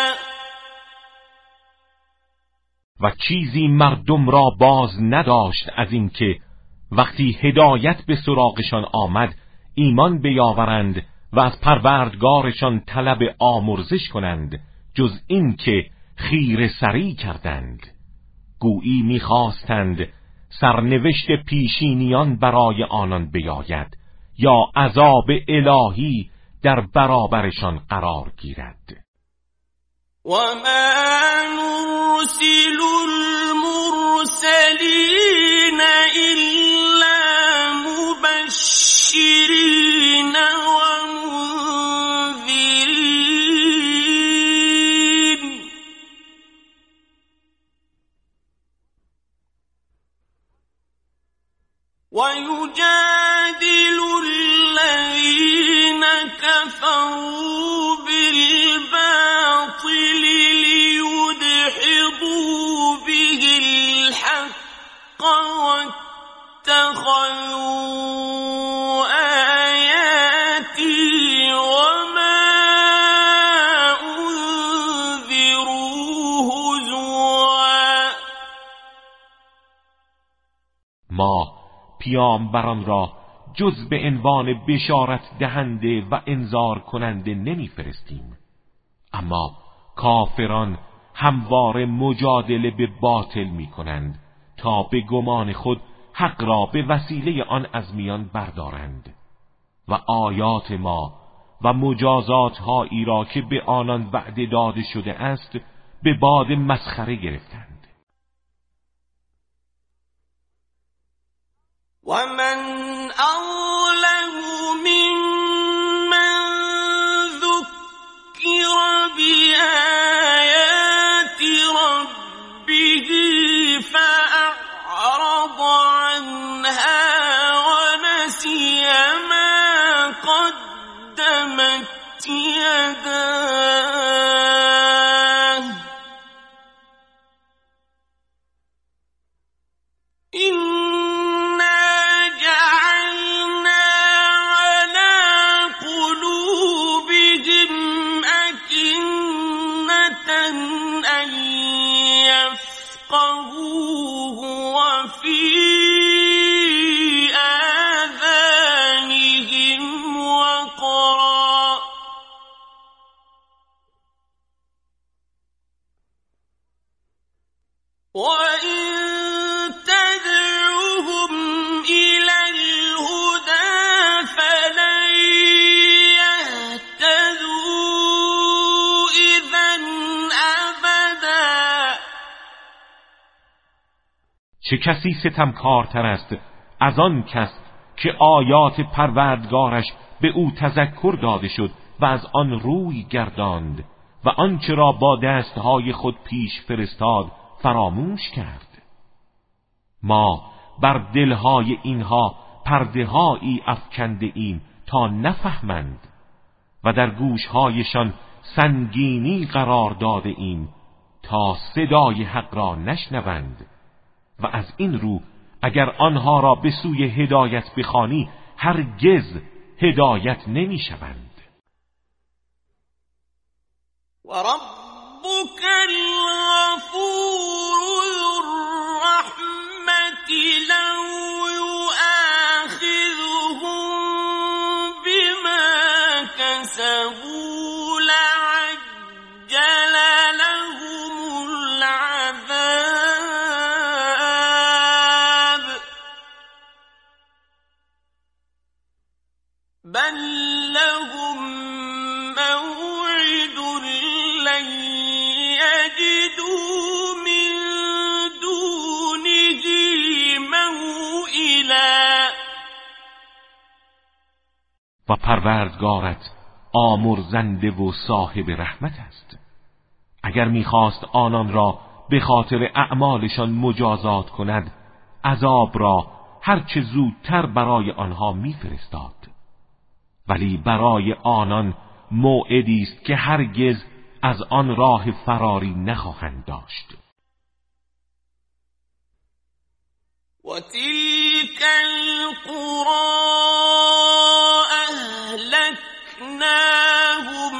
و چیزی مردم را باز نداشت از اینکه وقتی هدایت به سراغشان آمد ایمان بیاورند و از پروردگارشان طلب آمرزش کنند، جز این که خیره سری کردند. گویی می‌خواستند سرنوشت پیشینیان برای آنان بیاید یا عذاب الهی در برابرشان قرار گیرد. و ما نرسل المرسلین الا مبشرین و منذرین و یجادل الذین کفروا بالباطل لیدحضوا به الحق واتخذوا آیاتی وما انذروا هزوا. ما پیامبران را جز به عنوان بشارت دهنده و انذار کننده نمیفرستیم، اما کافران همواره مجادله به باطل می کنند تا به گمان خود حق را به وسیله آن از میان بردارند و آیات ما و مجازات هایی را که به آنان وعده داده شده است به باد مسخره گرفتند. ومن أظلم ممن ذكر بآيات ربه فأعرض عنها ونسي ما قدمت يداه چه کسی ستمکارتر است از آن کس که آیات پروردگارش به او تذکر داده شد و از آن روی گرداند و آنچه را با دستهای خود پیش فرستاد فراموش کرد. ما بر دلهای اینها پرده‌هایی افکنده ایم تا نفهمند و در گوشهایشان سنگینی قرار داده ایم تا صدای حق را نشنوند و از این رو اگر آنها را به سوی هدایت بخوانی هرگز هدایت نمی شوند. و ربک الغفور ذو الرحمت لو یؤاخذهم بما کسبوا لعجل لهم العذاب بل لهم موعد لن يجدوا من دونه موئلا. و پروردگارت آمرزنده و صاحب رحمت است. اگر میخواست آنان را به خاطر اعمالشان مجازات کند عذاب را هرچه زودتر برای آنها میفرستاد، ولی برای آنان موعدی است که هرگز از آن راه فراری نخواهند داشت. و تلک القرى اهلکناهم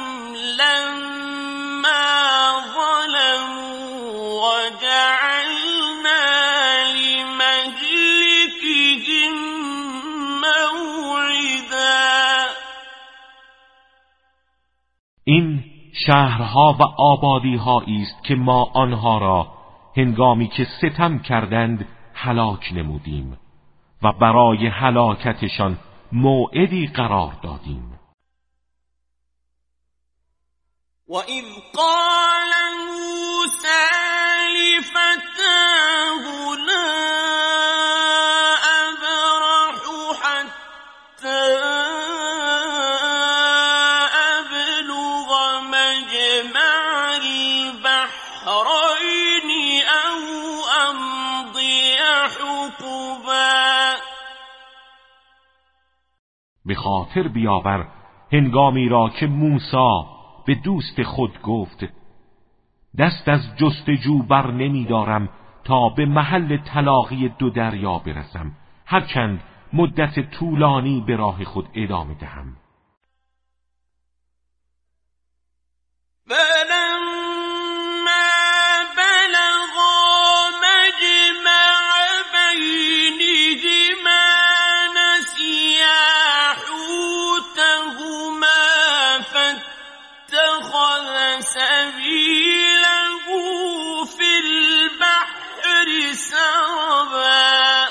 لما ظلموا وجعلنا لمهلكهم موعدا. این شهرها و آبادی‌هایی است که ما آنها را هنگامی که ستم کردند هلاک نمودیم و برای هلاکتشان موعدی قرار دادیم. و اذ قال موسی لفتاه لا ابرح حتى ابلغ مجمع البحرین او امضی حقبا. به خاطر بیاور هنگامی را که موسی به دوست خود گفت دست از جستجو بر نمی دارم تا به محل تلاقی دو دریا برسم، هرچند مدت طولانی به راه خود ادامه دهم. سبيله في البحر سربا.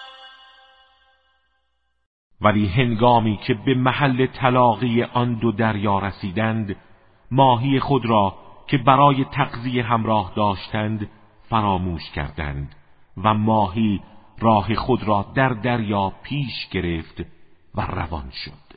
ولی هنگامی که به محل تلاقی آن دو دریا رسیدند ماهی خود را که برای تغذیه همراه داشتند فراموش کردند و ماهی راه خود را در دریا پیش گرفت و روان شد.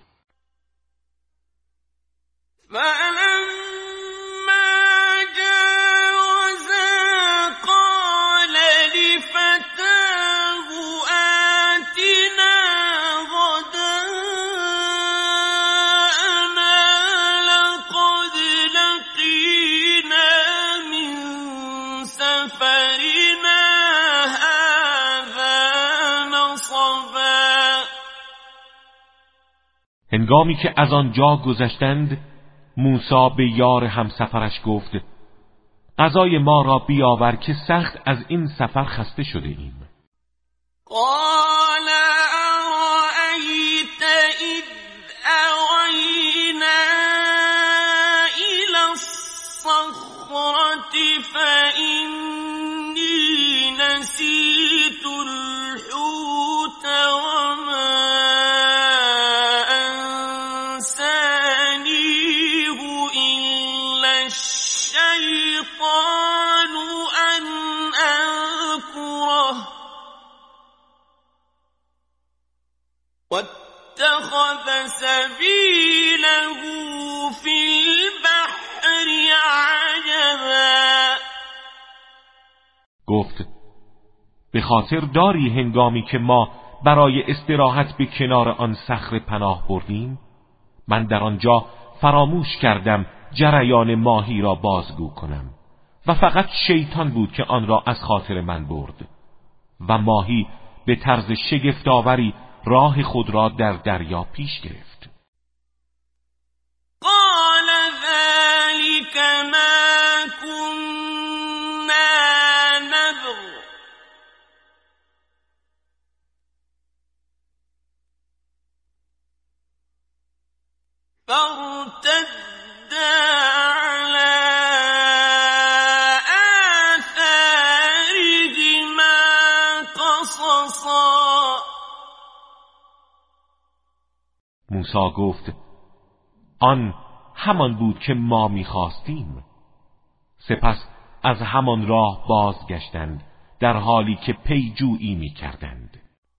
هنگامی که از آنجا گذشتند موسی به یار همسفرش گفت غذای ما را بیاور که سخت از این سفر خسته شده ایم. قال أرأيت إذ أوينا إلى الصخرة فإني نسيت الحوت وما الشيطان أن أذكره واتخذ گفت به خاطر داری هنگامی که ما برای استراحت به کنار آن صخره پناه بردیم؟ من در آنجا فراموش کردم جریان ماهی را بازگو کنم و فقط شیطان بود که آن را از خاطر من برد و ماهی به طرز شگفت‌آوری راه خود را در دریا پیش گرفت. قال ذلك ما كنا نبغ فارتدا على آثارهما قصصا. موسی گفت آن همان بود که ما می‌خواستیم. سپس از همان راه بازگشتند در حالی که پیجویی می‌کردند.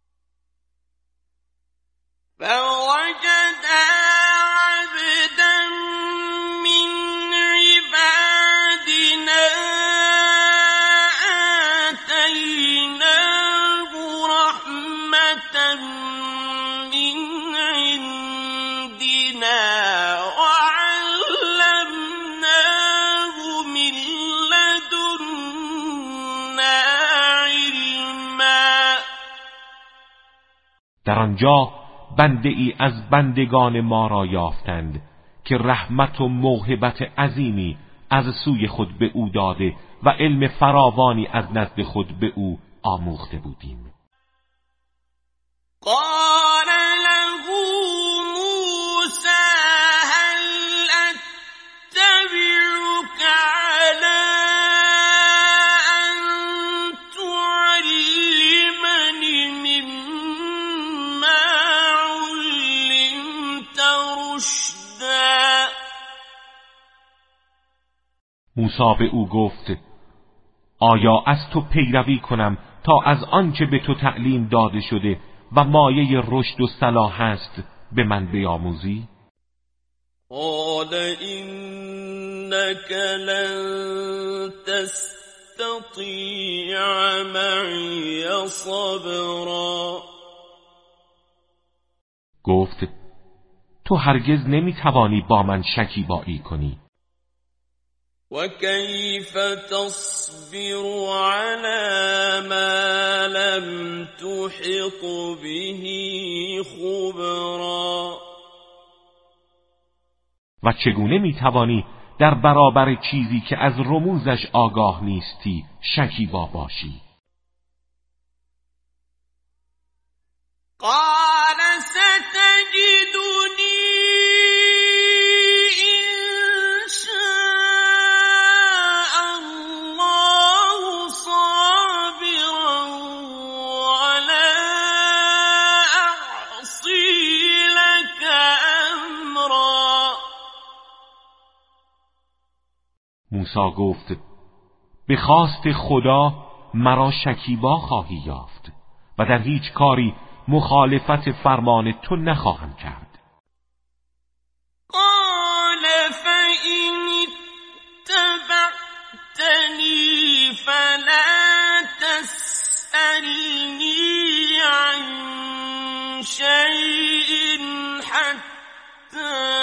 فوجد عبدا من عبادنا آتیناه رحمة من عندنا وعلمناه من لدنا علما. در آنجا بنده ای از بندگان ما را یافتند که رحمت و موهبت عظیمی از سوی خود به او داده و علم فراوانی از نزد خود به او آموخته بودیم. قال له موسی هل اتبعك على ان تعلمنی مما علمت رشدا. موسی به او گفت آیا از تو پیروی کنم تا از آنچه به تو تعلیم داده شده و مایه رشد و صلاح است به من بیاموزی؟ قال انك لن تستطيع معي صبرا. گفت تو هرگز نمیتوانی با من شکیبایی کنی. وكيف تصبر على ما لم تحط به خبرا. و چگونه میتوانی در برابر چیزی که از رموزش آگاه نیستی شکیبا باشی؟ قال ستجدني موسی گفت به خواست خدا مرا شکیبا خواهی یافت و در هیچ کاری مخالفت فرمان تو نخواهم کرد. قال فإن اتبعتنی فلا تسألنی عن شيء حتى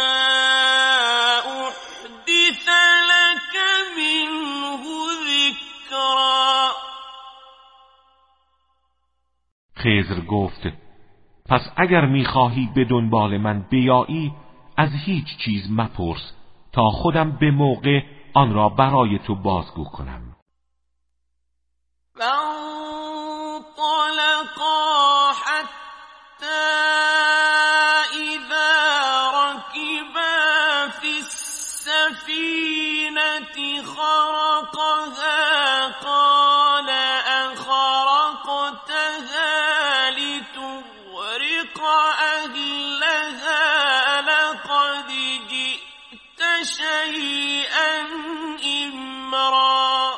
خضر گفت پس اگر میخواهی به دنبال من بیایی از هیچ چیز مپرس تا خودم به موقع آن را برای تو بازگو کنم. فانطلقا حتى اذا ركبا في السفينة خرقها قال أخرقتها لتغرق أهلها لقد جئت شيئا إمرا.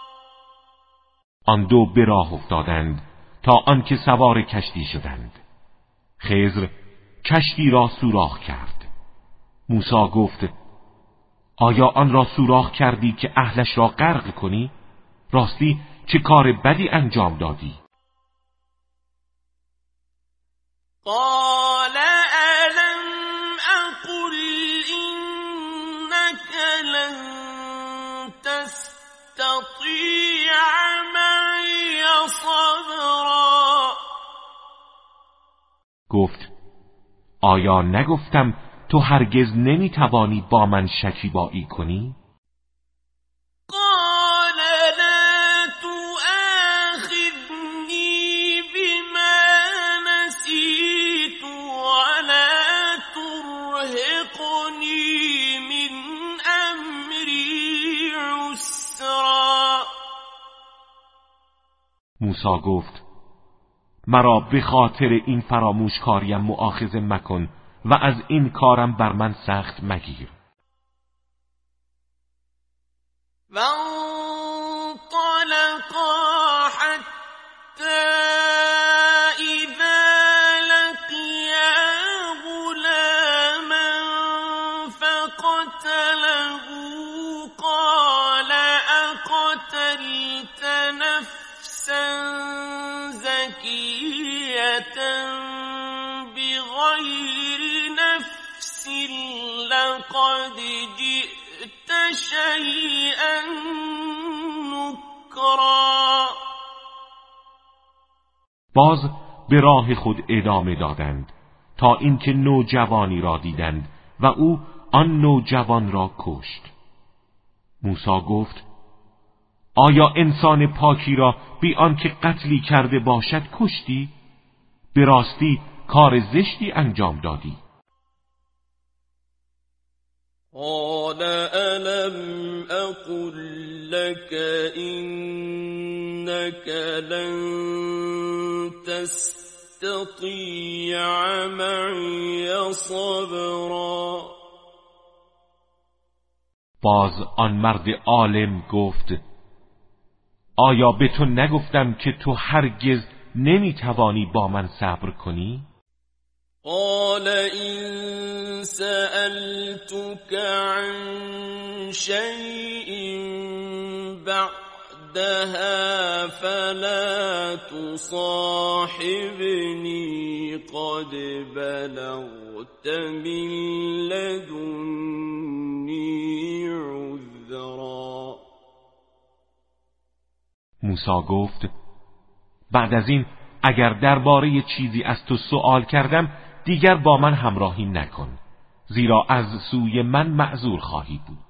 آن دو به راه افتادند تا آنکه سوار کشتی شدند. خضر کشتی را سوراخ کرد. موسی گفت آیا آن را سوراخ کردی که اهلش را غرق کنی؟ راستی چه کار بدی انجام دادی؟ قال ألم أقل إنك لن تستطيع معي صبرا. گفت آیا نگفتم تو هرگز نمیتوانی با من شکیبایی کنی؟ قال لا تؤاخذنی بما نسیت ولا ترهقنی من امری عسرا. موسی گفت مرا به خاطر این فراموشکاریم مؤاخذه مکن و از این کارم بر من سخت مگیر. فانطلقا حتى إذا لقيا غلاما فقتله قال أقتلت نفسا زكية بغير نفس لقد جئت شيئا نكرا. باز به راه خود ادامه دادند تا اینکه نوجوانی را دیدند و او آن نوجوان را کشت. موسی گفت آیا انسان پاکی را بی آنکه قتلی کرده باشد کشتی؟ به راستی کار زشتی انجام دادی. قال ألم أقل لك إنك لن تستطيع معي صبرا. باز آن مرد عالم گفت آیا به تو نگفتم که تو هرگز نمیتوانی با من صبر کنی؟ قال إن سألتك عن شيء بعدها فلا تصاحبني قد بلغت من لدني عذرا. موسی گفت بعد از این اگر درباره چیزی از تو سؤال کردم دیگر با من همراهی نکن، زیرا از سوی من معذور خواهی بود.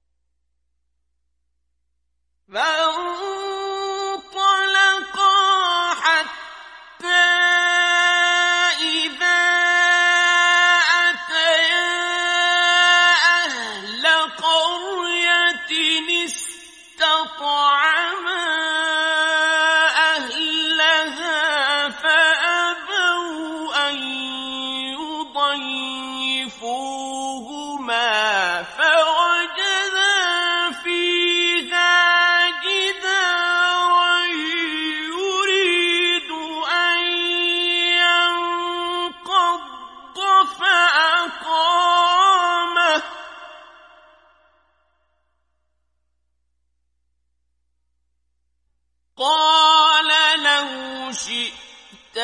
قال لو شئت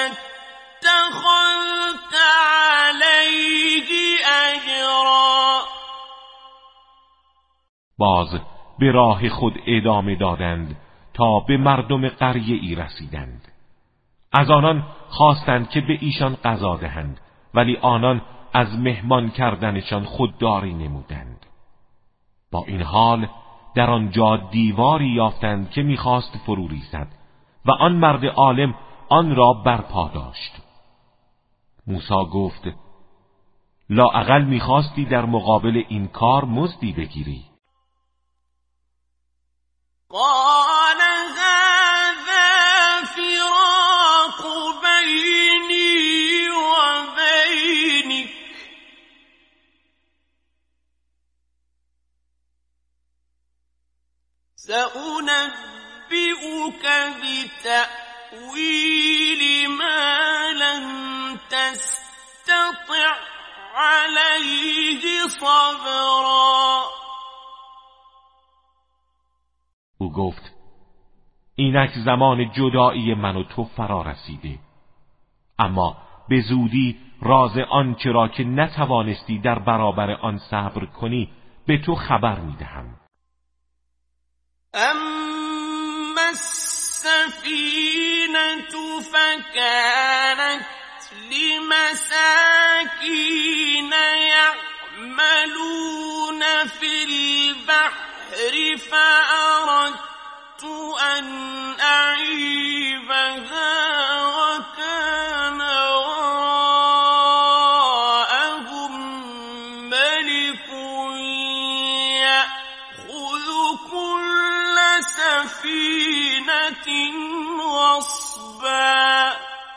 لاتخذت عليه اجرا. باز به راه خود ادامه دادند تا به مردم قریه ای رسیدند. از آنان خواستند که به ایشان غذا دهند، ولی آنان از مهمان کردنشان خودداری نمودند. با این حال در آنجا دیواری یافتند که میخواست فرو ریزد و آن مرد عالم آن را برپا داشت. موسی گفت لااقل میخواستی در مقابل این کار مزدی بگیری. قال هذا فراق بینی و بینک سأنبئك بتأویل ما لم تستطع عليه صبرا. او گفت اینک زمان جدایی من و تو فرا رسیده، اما به زودی راز آنچه را که نتوانستی در برابر آن صبر کنی به تو خبر میدهم. اما السفینة فکانت لمساکین یعملون فی البحر فأردت أن أعيبها وكان وراءهم ملك يأخذ كل سفينة غصبا.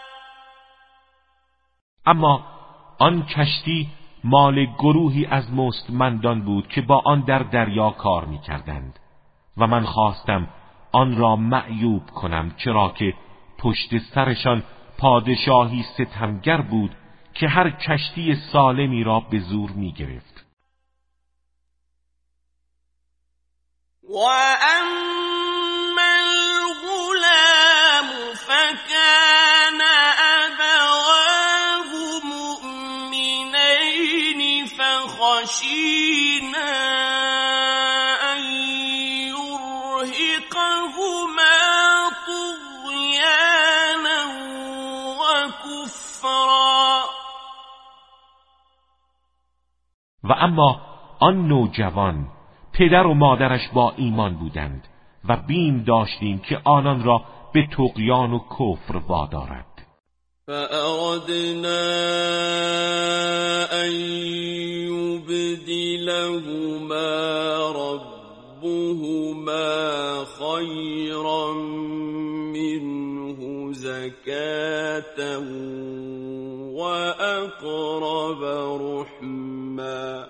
اما آن کشتی مال گروهی از مستمندان بود که با آن در دریا کار می کردند و من خواستم آن را معیوب کنم، چرا که پشت سرشان پادشاهی ستمگر بود که هر کشتی سالمی را به زور می گرفت. و اما الغلام فکان ابواه مؤمنین فخشینا ان یرهقهما طغیانا و کفرا. و اما آن نوجوان پدر و مادرش با ایمان بودند و بیم داشتیم که آنان را به طغیان و کفر وادارد. فأردنا أن يبدلهما ربهما خيرا منه زكاة وأقرب رحما.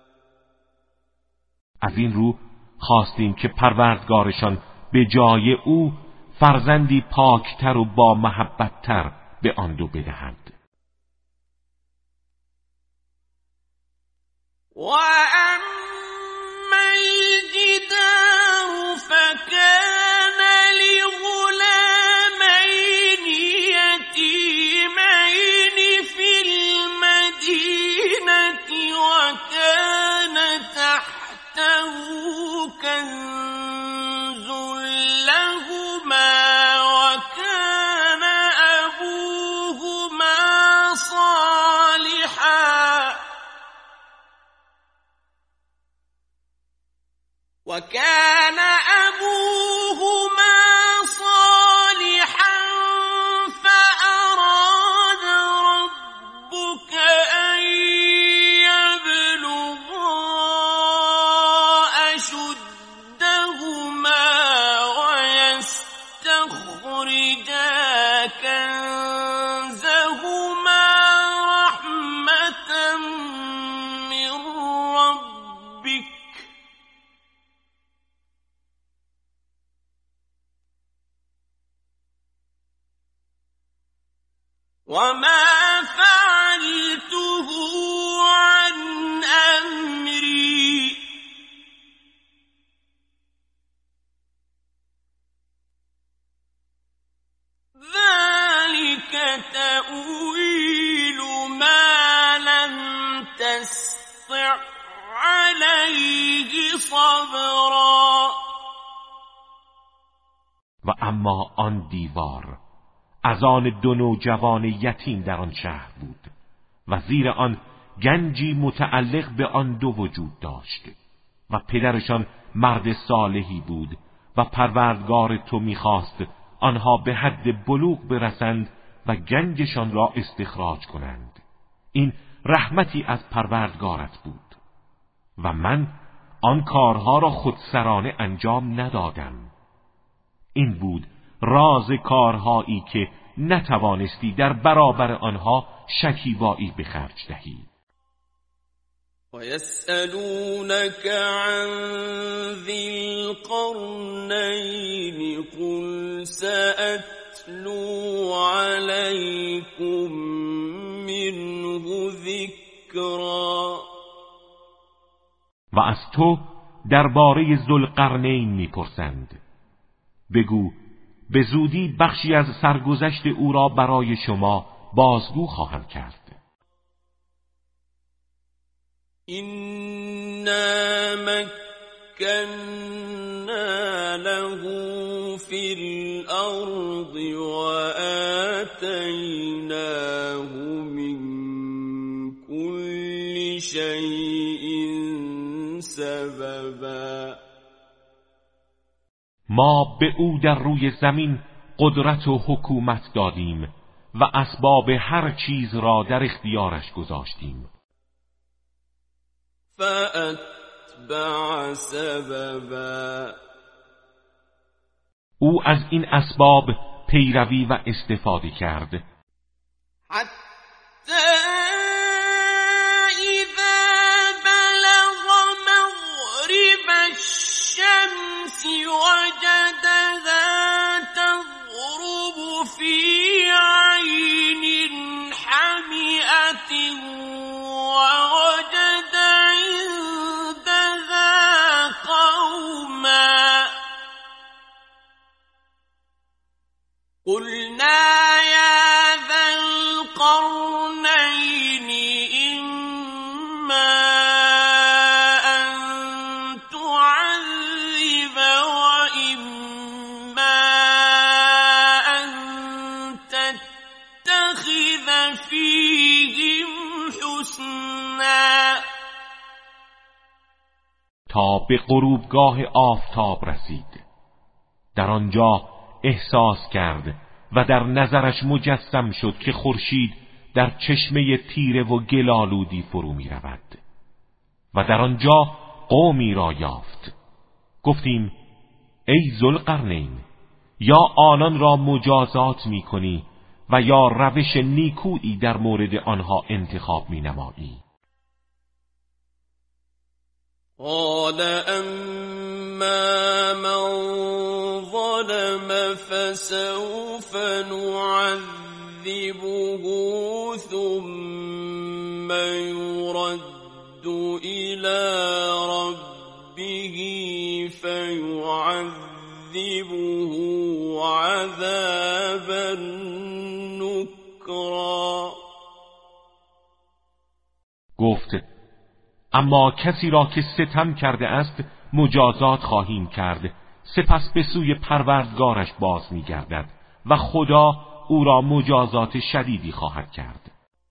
از این رو خواستیم که پروردگارشان به جای او فرزندی پاکتر و با محبتتر به آن دو بدهند. و اما الجدار فکان لغلامین یتیمین فی المدینة و کان تحته کنز لهما وكان أبوهما صالحا وكان أبوهما صالحا فأراد ربك أن يبلغا أشدهما ويستخرجا كنزهما رحمة من ربك وما فعلته عن أمري ذلك تأويل ما لم تستطع عليه صبرا. و اما آن دیوار از آن دو نوجوان یتیم در آن شهر بود و زیر آن گنجی متعلق به آن دو وجود داشت و پدرشان مرد صالحی بود و پروردگار تو می‌خواست آنها به حد بلوغ برسند و گنجشان را استخراج کنند. این رحمتی از پروردگارت بود و من آن کارها را خودسرانه انجام ندادم. این بود راز کارهایی که نتوانستی در برابر آنها شکیبایی به خرج دهی. و یسألونک عن ذی القرنین قل سأتلو علیکم منه ذکرا. و از تو درباره ذوالقرنین میپرسند، بگو به زودی بخشی از سرگذشت او را برای شما بازگو خواهم کرد. إنا مكنا له في الأرض وآتيناه من كل شيء سببا. ما به او در روی زمین قدرت و حکومت دادیم و اسباب هر چیز را در اختیارش گذاشتیم. فأتبع سببا. او از این اسباب پیروی و استفاده کرد حتی اذا بلغ مغرب الشمس وجدها تغرب في عين حمئة ووجد عندها قوما قلنا يا ذا القرنين إما أن تعذب وإما أن تتخذ فيهم حسنا. تا به غروبگاه آفتاب رسید. در آنجا احساس کرد و در نظرش مجسم شد که خورشید در چشمه تیره و گلالودی فرو می رود و در آنجا قومی را یافت. گفتیم ای ذوالقرنین، یا آنان را مجازات می کنی و یا روش نیکویی در مورد آنها انتخاب می نمایی. قال اما من ظلم فسوف نعذبه ثم يرد إلى ربه فيعذبه عذابا نكرا. گفت اما کسی را که ستم کرده است مجازات خواهیم کرد، سپس به سوی پروردگارش باز می گردد و خدا او را مجازات شدیدی خواهد کرد.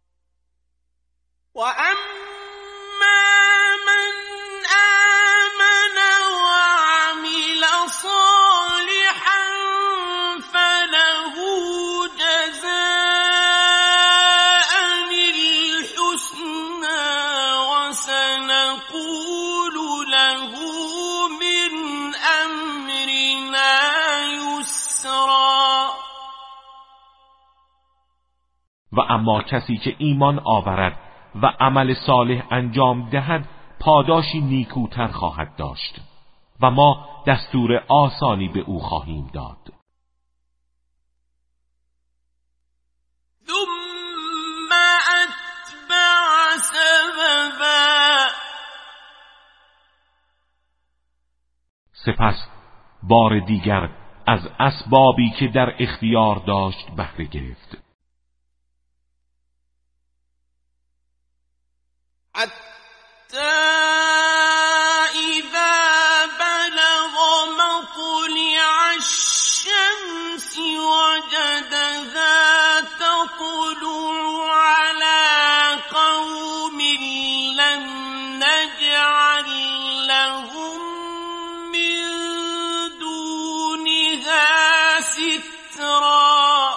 و اما من آمن و عمل صالحا فله جزاء الحسنى وسنقول له من امرنا یسرا. و اما کسی که ایمان آورد و عمل صالح انجام دهد پاداشی نیکوتر خواهد داشت و ما دستور آسانی به او خواهیم داد. ثم اتبع سببا. سپس بار دیگر از اسبابی که در اختیار داشت بهره گرفت. حتی اذا بلغ مطلع الشمس وجدها تطلع على قوم لم نجعل لهم من دونها سترا.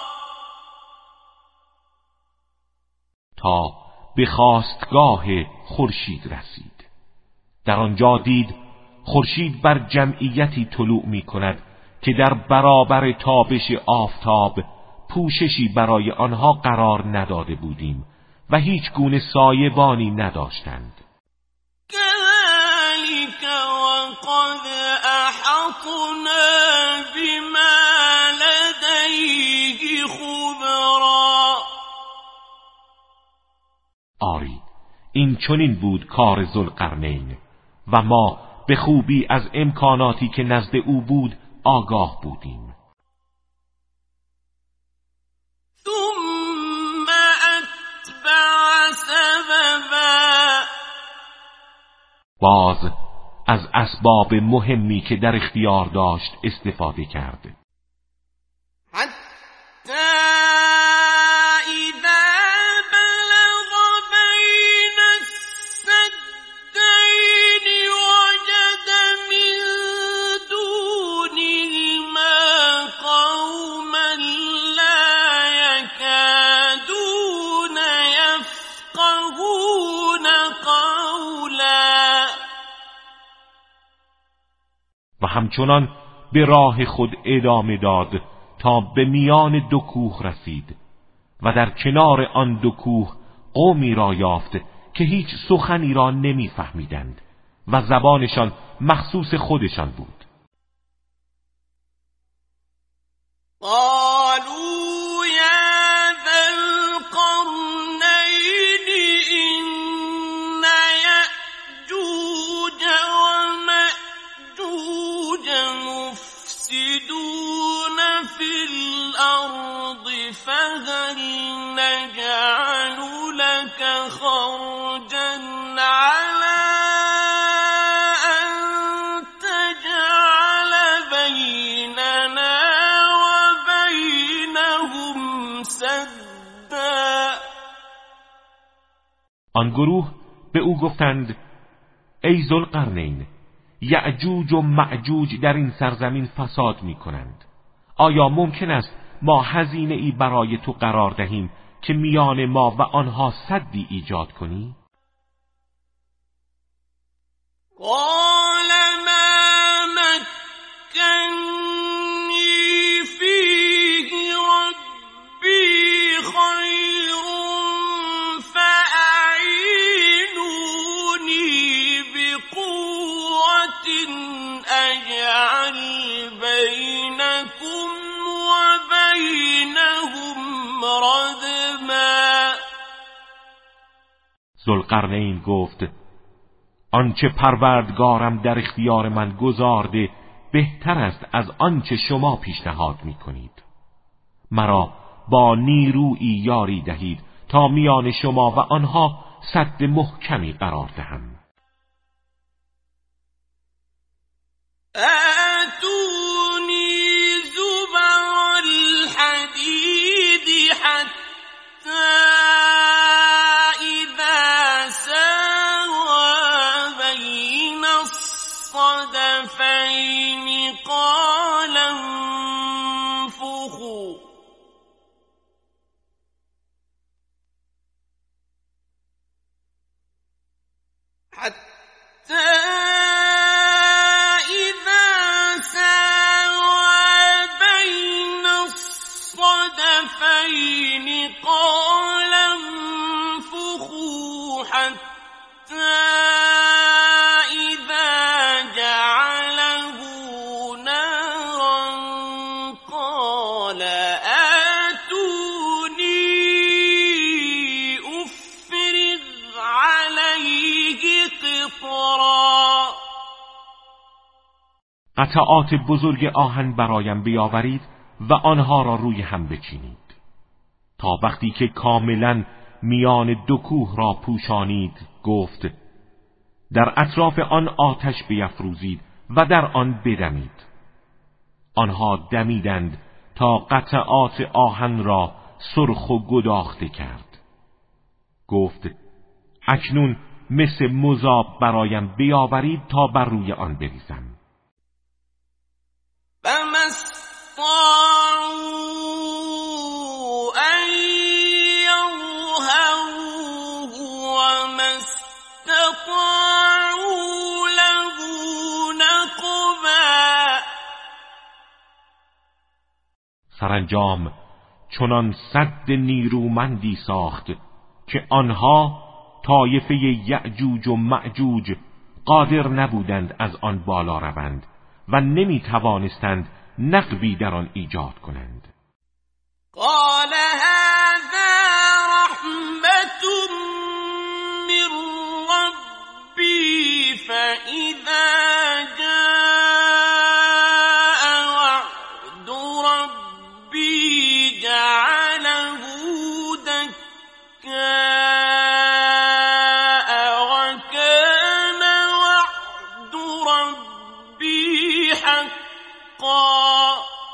تا به خاستگاه خورشید رسید. در آنجا دید خورشید بر جمعیتی طلوع می کند که در برابر تابش آفتاب پوششی برای آنها قرار نداده بودیم و هیچ گونه سایبانی نداشتند. كذلك وقد أحطنا بما لديه خبرا. آری این چنین بود کار ذوالقرنین و ما به خوبی از امکاناتی که نزد او بود آگاه بودیم. باز از اسباب مهمی که در اختیار داشت استفاده کرد. حتی اذا بلغ بین السدین وجد من دونهما قوما لا یکادون یفقهون قولا. و همچنان به راه خود ادامه داد تا به میان دو کوه رسید و در کنار آن دو کوه قومی را یافت که هیچ سخنی را نمیفهمیدند و زبانشان مخصوص خودشان بود. قالوا یا ذا القرنین إن یأجوج و مأجوج مفسدون فی الأرض فهل نجعل لك خرجا على أن تجعل بيننا وبينهم سدا. آن گروه به او گفتند ای ذوالقرنین، یأجوج و مأجوج در این سرزمین فساد می کنند. آیا ممکن است ما هزینه ای برای تو قرار دهیم که میان ما و آنها سدی ایجاد کنی؟ قال ما مکنی فیه ربی خیر فاعینونی بقوة اجعل بینکم و بینهم ردما. ذوالقرنین گفت آنچه پروردگارم در اختیار من گذارده بهتر است از آنچه شما پیشنهاد می کنید. مرا با نیرویی یاری دهید تا میان شما و آنها سد محکمی قرار دهم. آتونی زبر الحدید حتی اذا ساوى بین الصدفین قال انفخوا. حتی الصدفين قال انفخوا حتى إذا جعله نارا قال آتوني أفرغ عليه قطرا. قطعات بزرگ آهن برایم بیاورید و آنها را روی هم بچینید تا وقتی که کاملا میان دو کوه را پوشانید گفت در اطراف آن آتش بیفروزید و در آن بدمید. آنها دمیدند تا قطعات آهن را سرخ و گداخته کرد. گفت اکنون مثل مذاب برایم بیاورید تا بر روی آن بریزم. استطاعوا أن يظهروه وما استطاعوا له نقبا. سرانجام چنان سد نیرومندی ساخت که آنها طایفه یأجوج و مأجوج قادر نبودند از آن بالا روند و نمی توانستند نقبی در آن ایجاد کنند. قال هذا رحمة من ربي فإذا جاء وعد ربي جعله دكاء وكان وعد حقا.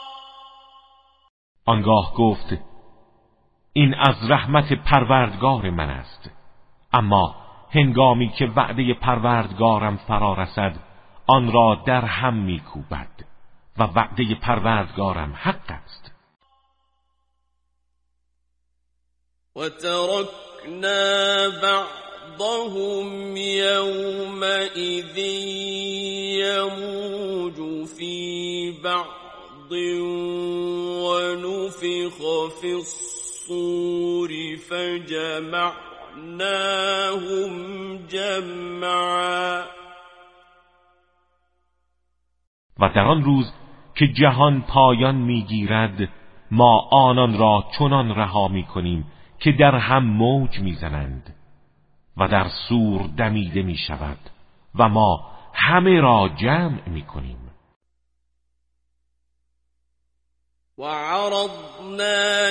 آنگاه گفت این از رحمت پروردگار من است، اما هنگامی که وعده پروردگارم فرا رسد آن را در هم میکوبد و وعده پروردگارم حق است. و ترکنا بعضهم یومئذ یموج فی بعض و نفخ فی الصور فجمعناهم جمعا. و در آن روز که جهان پایان میگیرد ما آنان را چنان رها میکنیم که در هم موج میزنند و در سور دمیده میشود و ما همه را جمع میکنیم. وعرضنا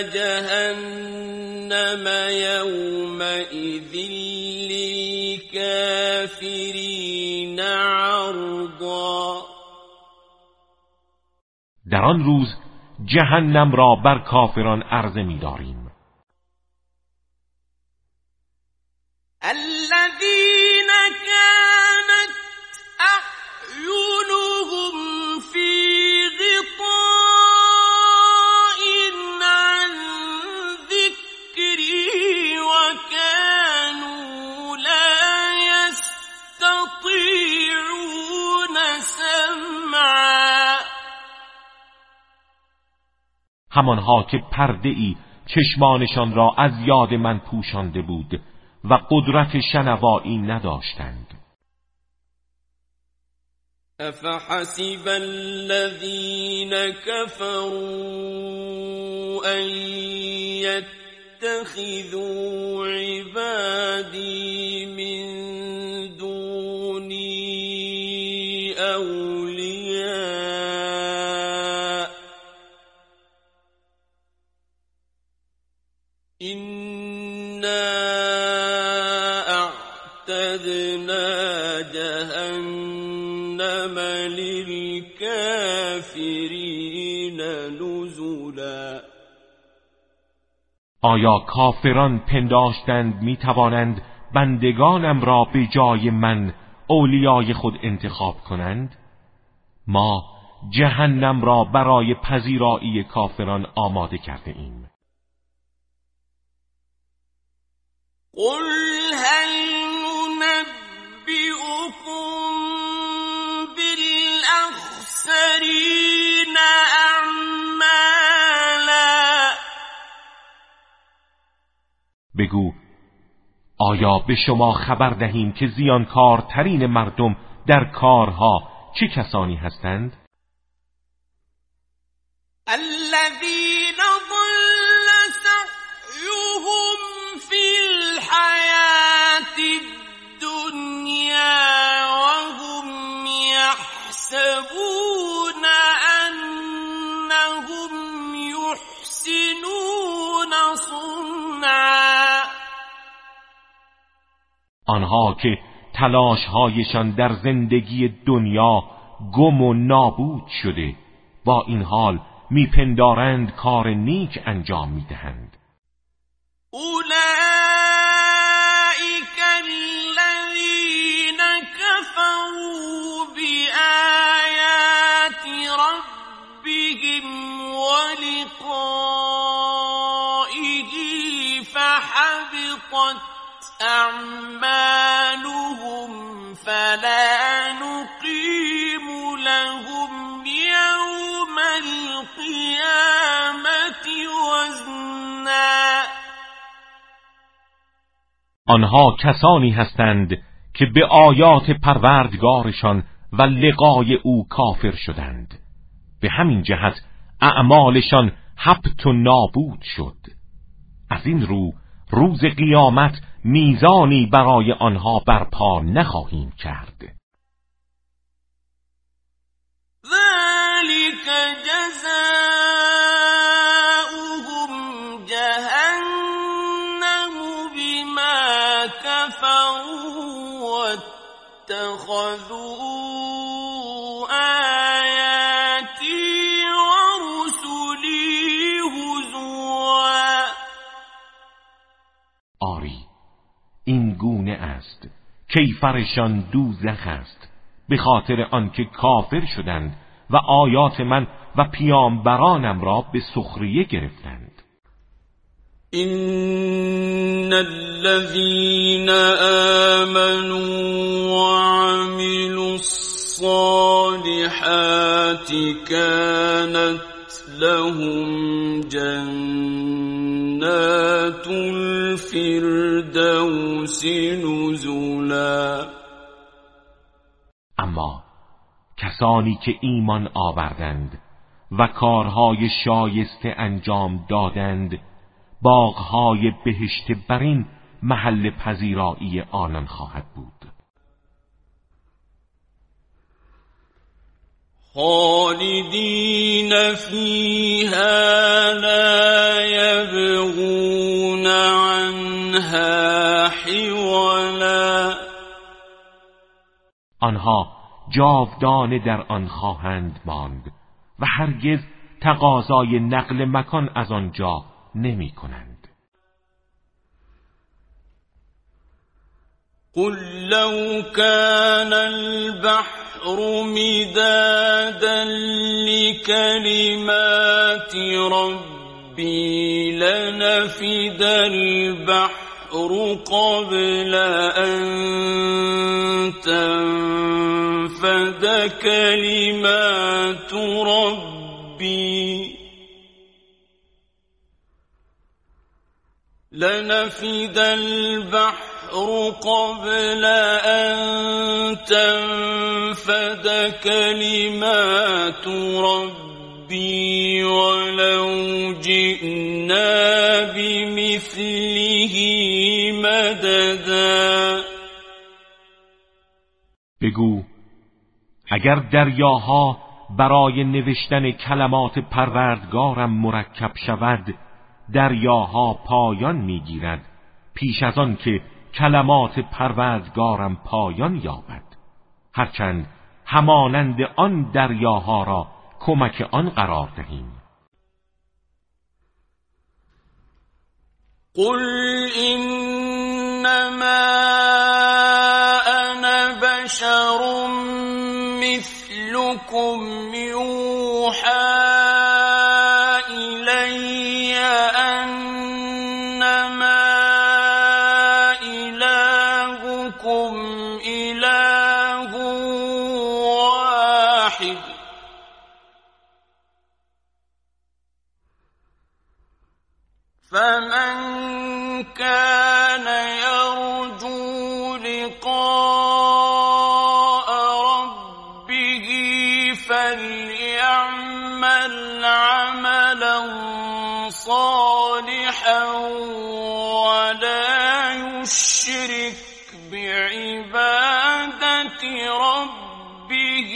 جهنم يومئذ للكافرين عرضا. در آن روز جهنم را بر کافران عرضه می‌داریم. الذين كانت أعينهم في غطاء عن ذكري وكانوا لا يستطيعون سمعا. همانها که پرده ای چشمانشان را از یاد من پوشانده بود و قدرت شنوایی نداشتند. افحسب الذين كفروا ان يتخذوا عبادي من دوني اولياء إنا اعتدنا جهنم للكافرين نزلا. آیا کافران پنداشتند می توانند بندگانم را به جای من اولیای خود انتخاب کنند؟ ما جهنم را برای پذیرایی کافران آماده کرده ایم. قل هل ننبئكم بالأخسرين أعمالا. بگو آیا به شما خبر دهیم که زیانکارترین مردم در کارها چه کسانی هستند؟ الذين ضل سعيهم في الحياة الدنيا وهم يحسبون أنهم يحسنون صنعا. آنها که تلاش‌هایشان در زندگی دنیا گم و نابود شده با این حال میپندارند کار نیک انجام میدهند. اولئک الذین کفروا بآیات ربهم ولقائه فحبطت اعمالهم فلا نقیم لهم یوم القیامة وزنا. آنها کسانی هستند که به آیات پروردگارشان و لقای او کافر شدند، به همین جهت اعمالشان حبط و نابود شد. از این رو روز قیامت میزانی برای آنها برپا نخواهیم کرد. ذلك جزاؤهم جهنم بما كفروا واتخذوا آیاتی کیفرشان دوزخ است، به خاطر آنکه کافر شدند و آیات من و پیامبرانم را به سخریه گرفتند. إن الذين آمنوا وعملوا الصالحات كانت لهم جنات الفردوس نزلا. اما کسانی که ایمان آوردند و کارهای شایسته انجام دادند، باغهای بهشت برین محل پذیرایی آنان خواهد بود. خالدین فیها لا یبغون عنها حولا. آنها جاودانه در آن خواهند ماند و هرگز تقاضای نقل مکان از آنجا نمی کنند. قل لو كان البحر مدادا لكلمات ربي لنفد البحر قبل أن تنفد كلمات ربي لنفد البحر قبل أن تنفد كلمات ربي ولو جئنا بمثله مددا. بگو اگر دریاها برای نوشتن کلمات پروردگارم مرکب شود، دریاها پایان میگیرد پیش از آن که کلمات پروردگارم پایان یابد، هرچند همانند آن دریاها را کمک آن قرار دهیم. قل انما انا بشر مثلكم يوحى إلي أنما إلهكم إله واحد فمن كان يرجو لقاء ربه فليعمل عملا صالحا ولا يشرك بعبادة ربه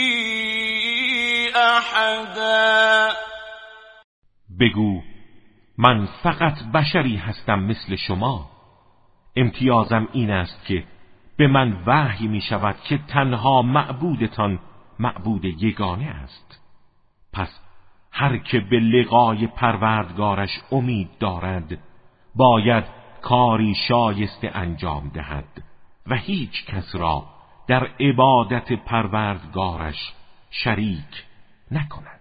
أحدا. بگو من فقط بشری هستم مثل شما، امتیازم این است که به من وحی می شود که تنها معبودتان معبود یگانه است. پس هر که به لقای پروردگارش امید دارد باید کاری شایسته انجام دهد و هیچ کس را در عبادت پروردگارش شریک نکند.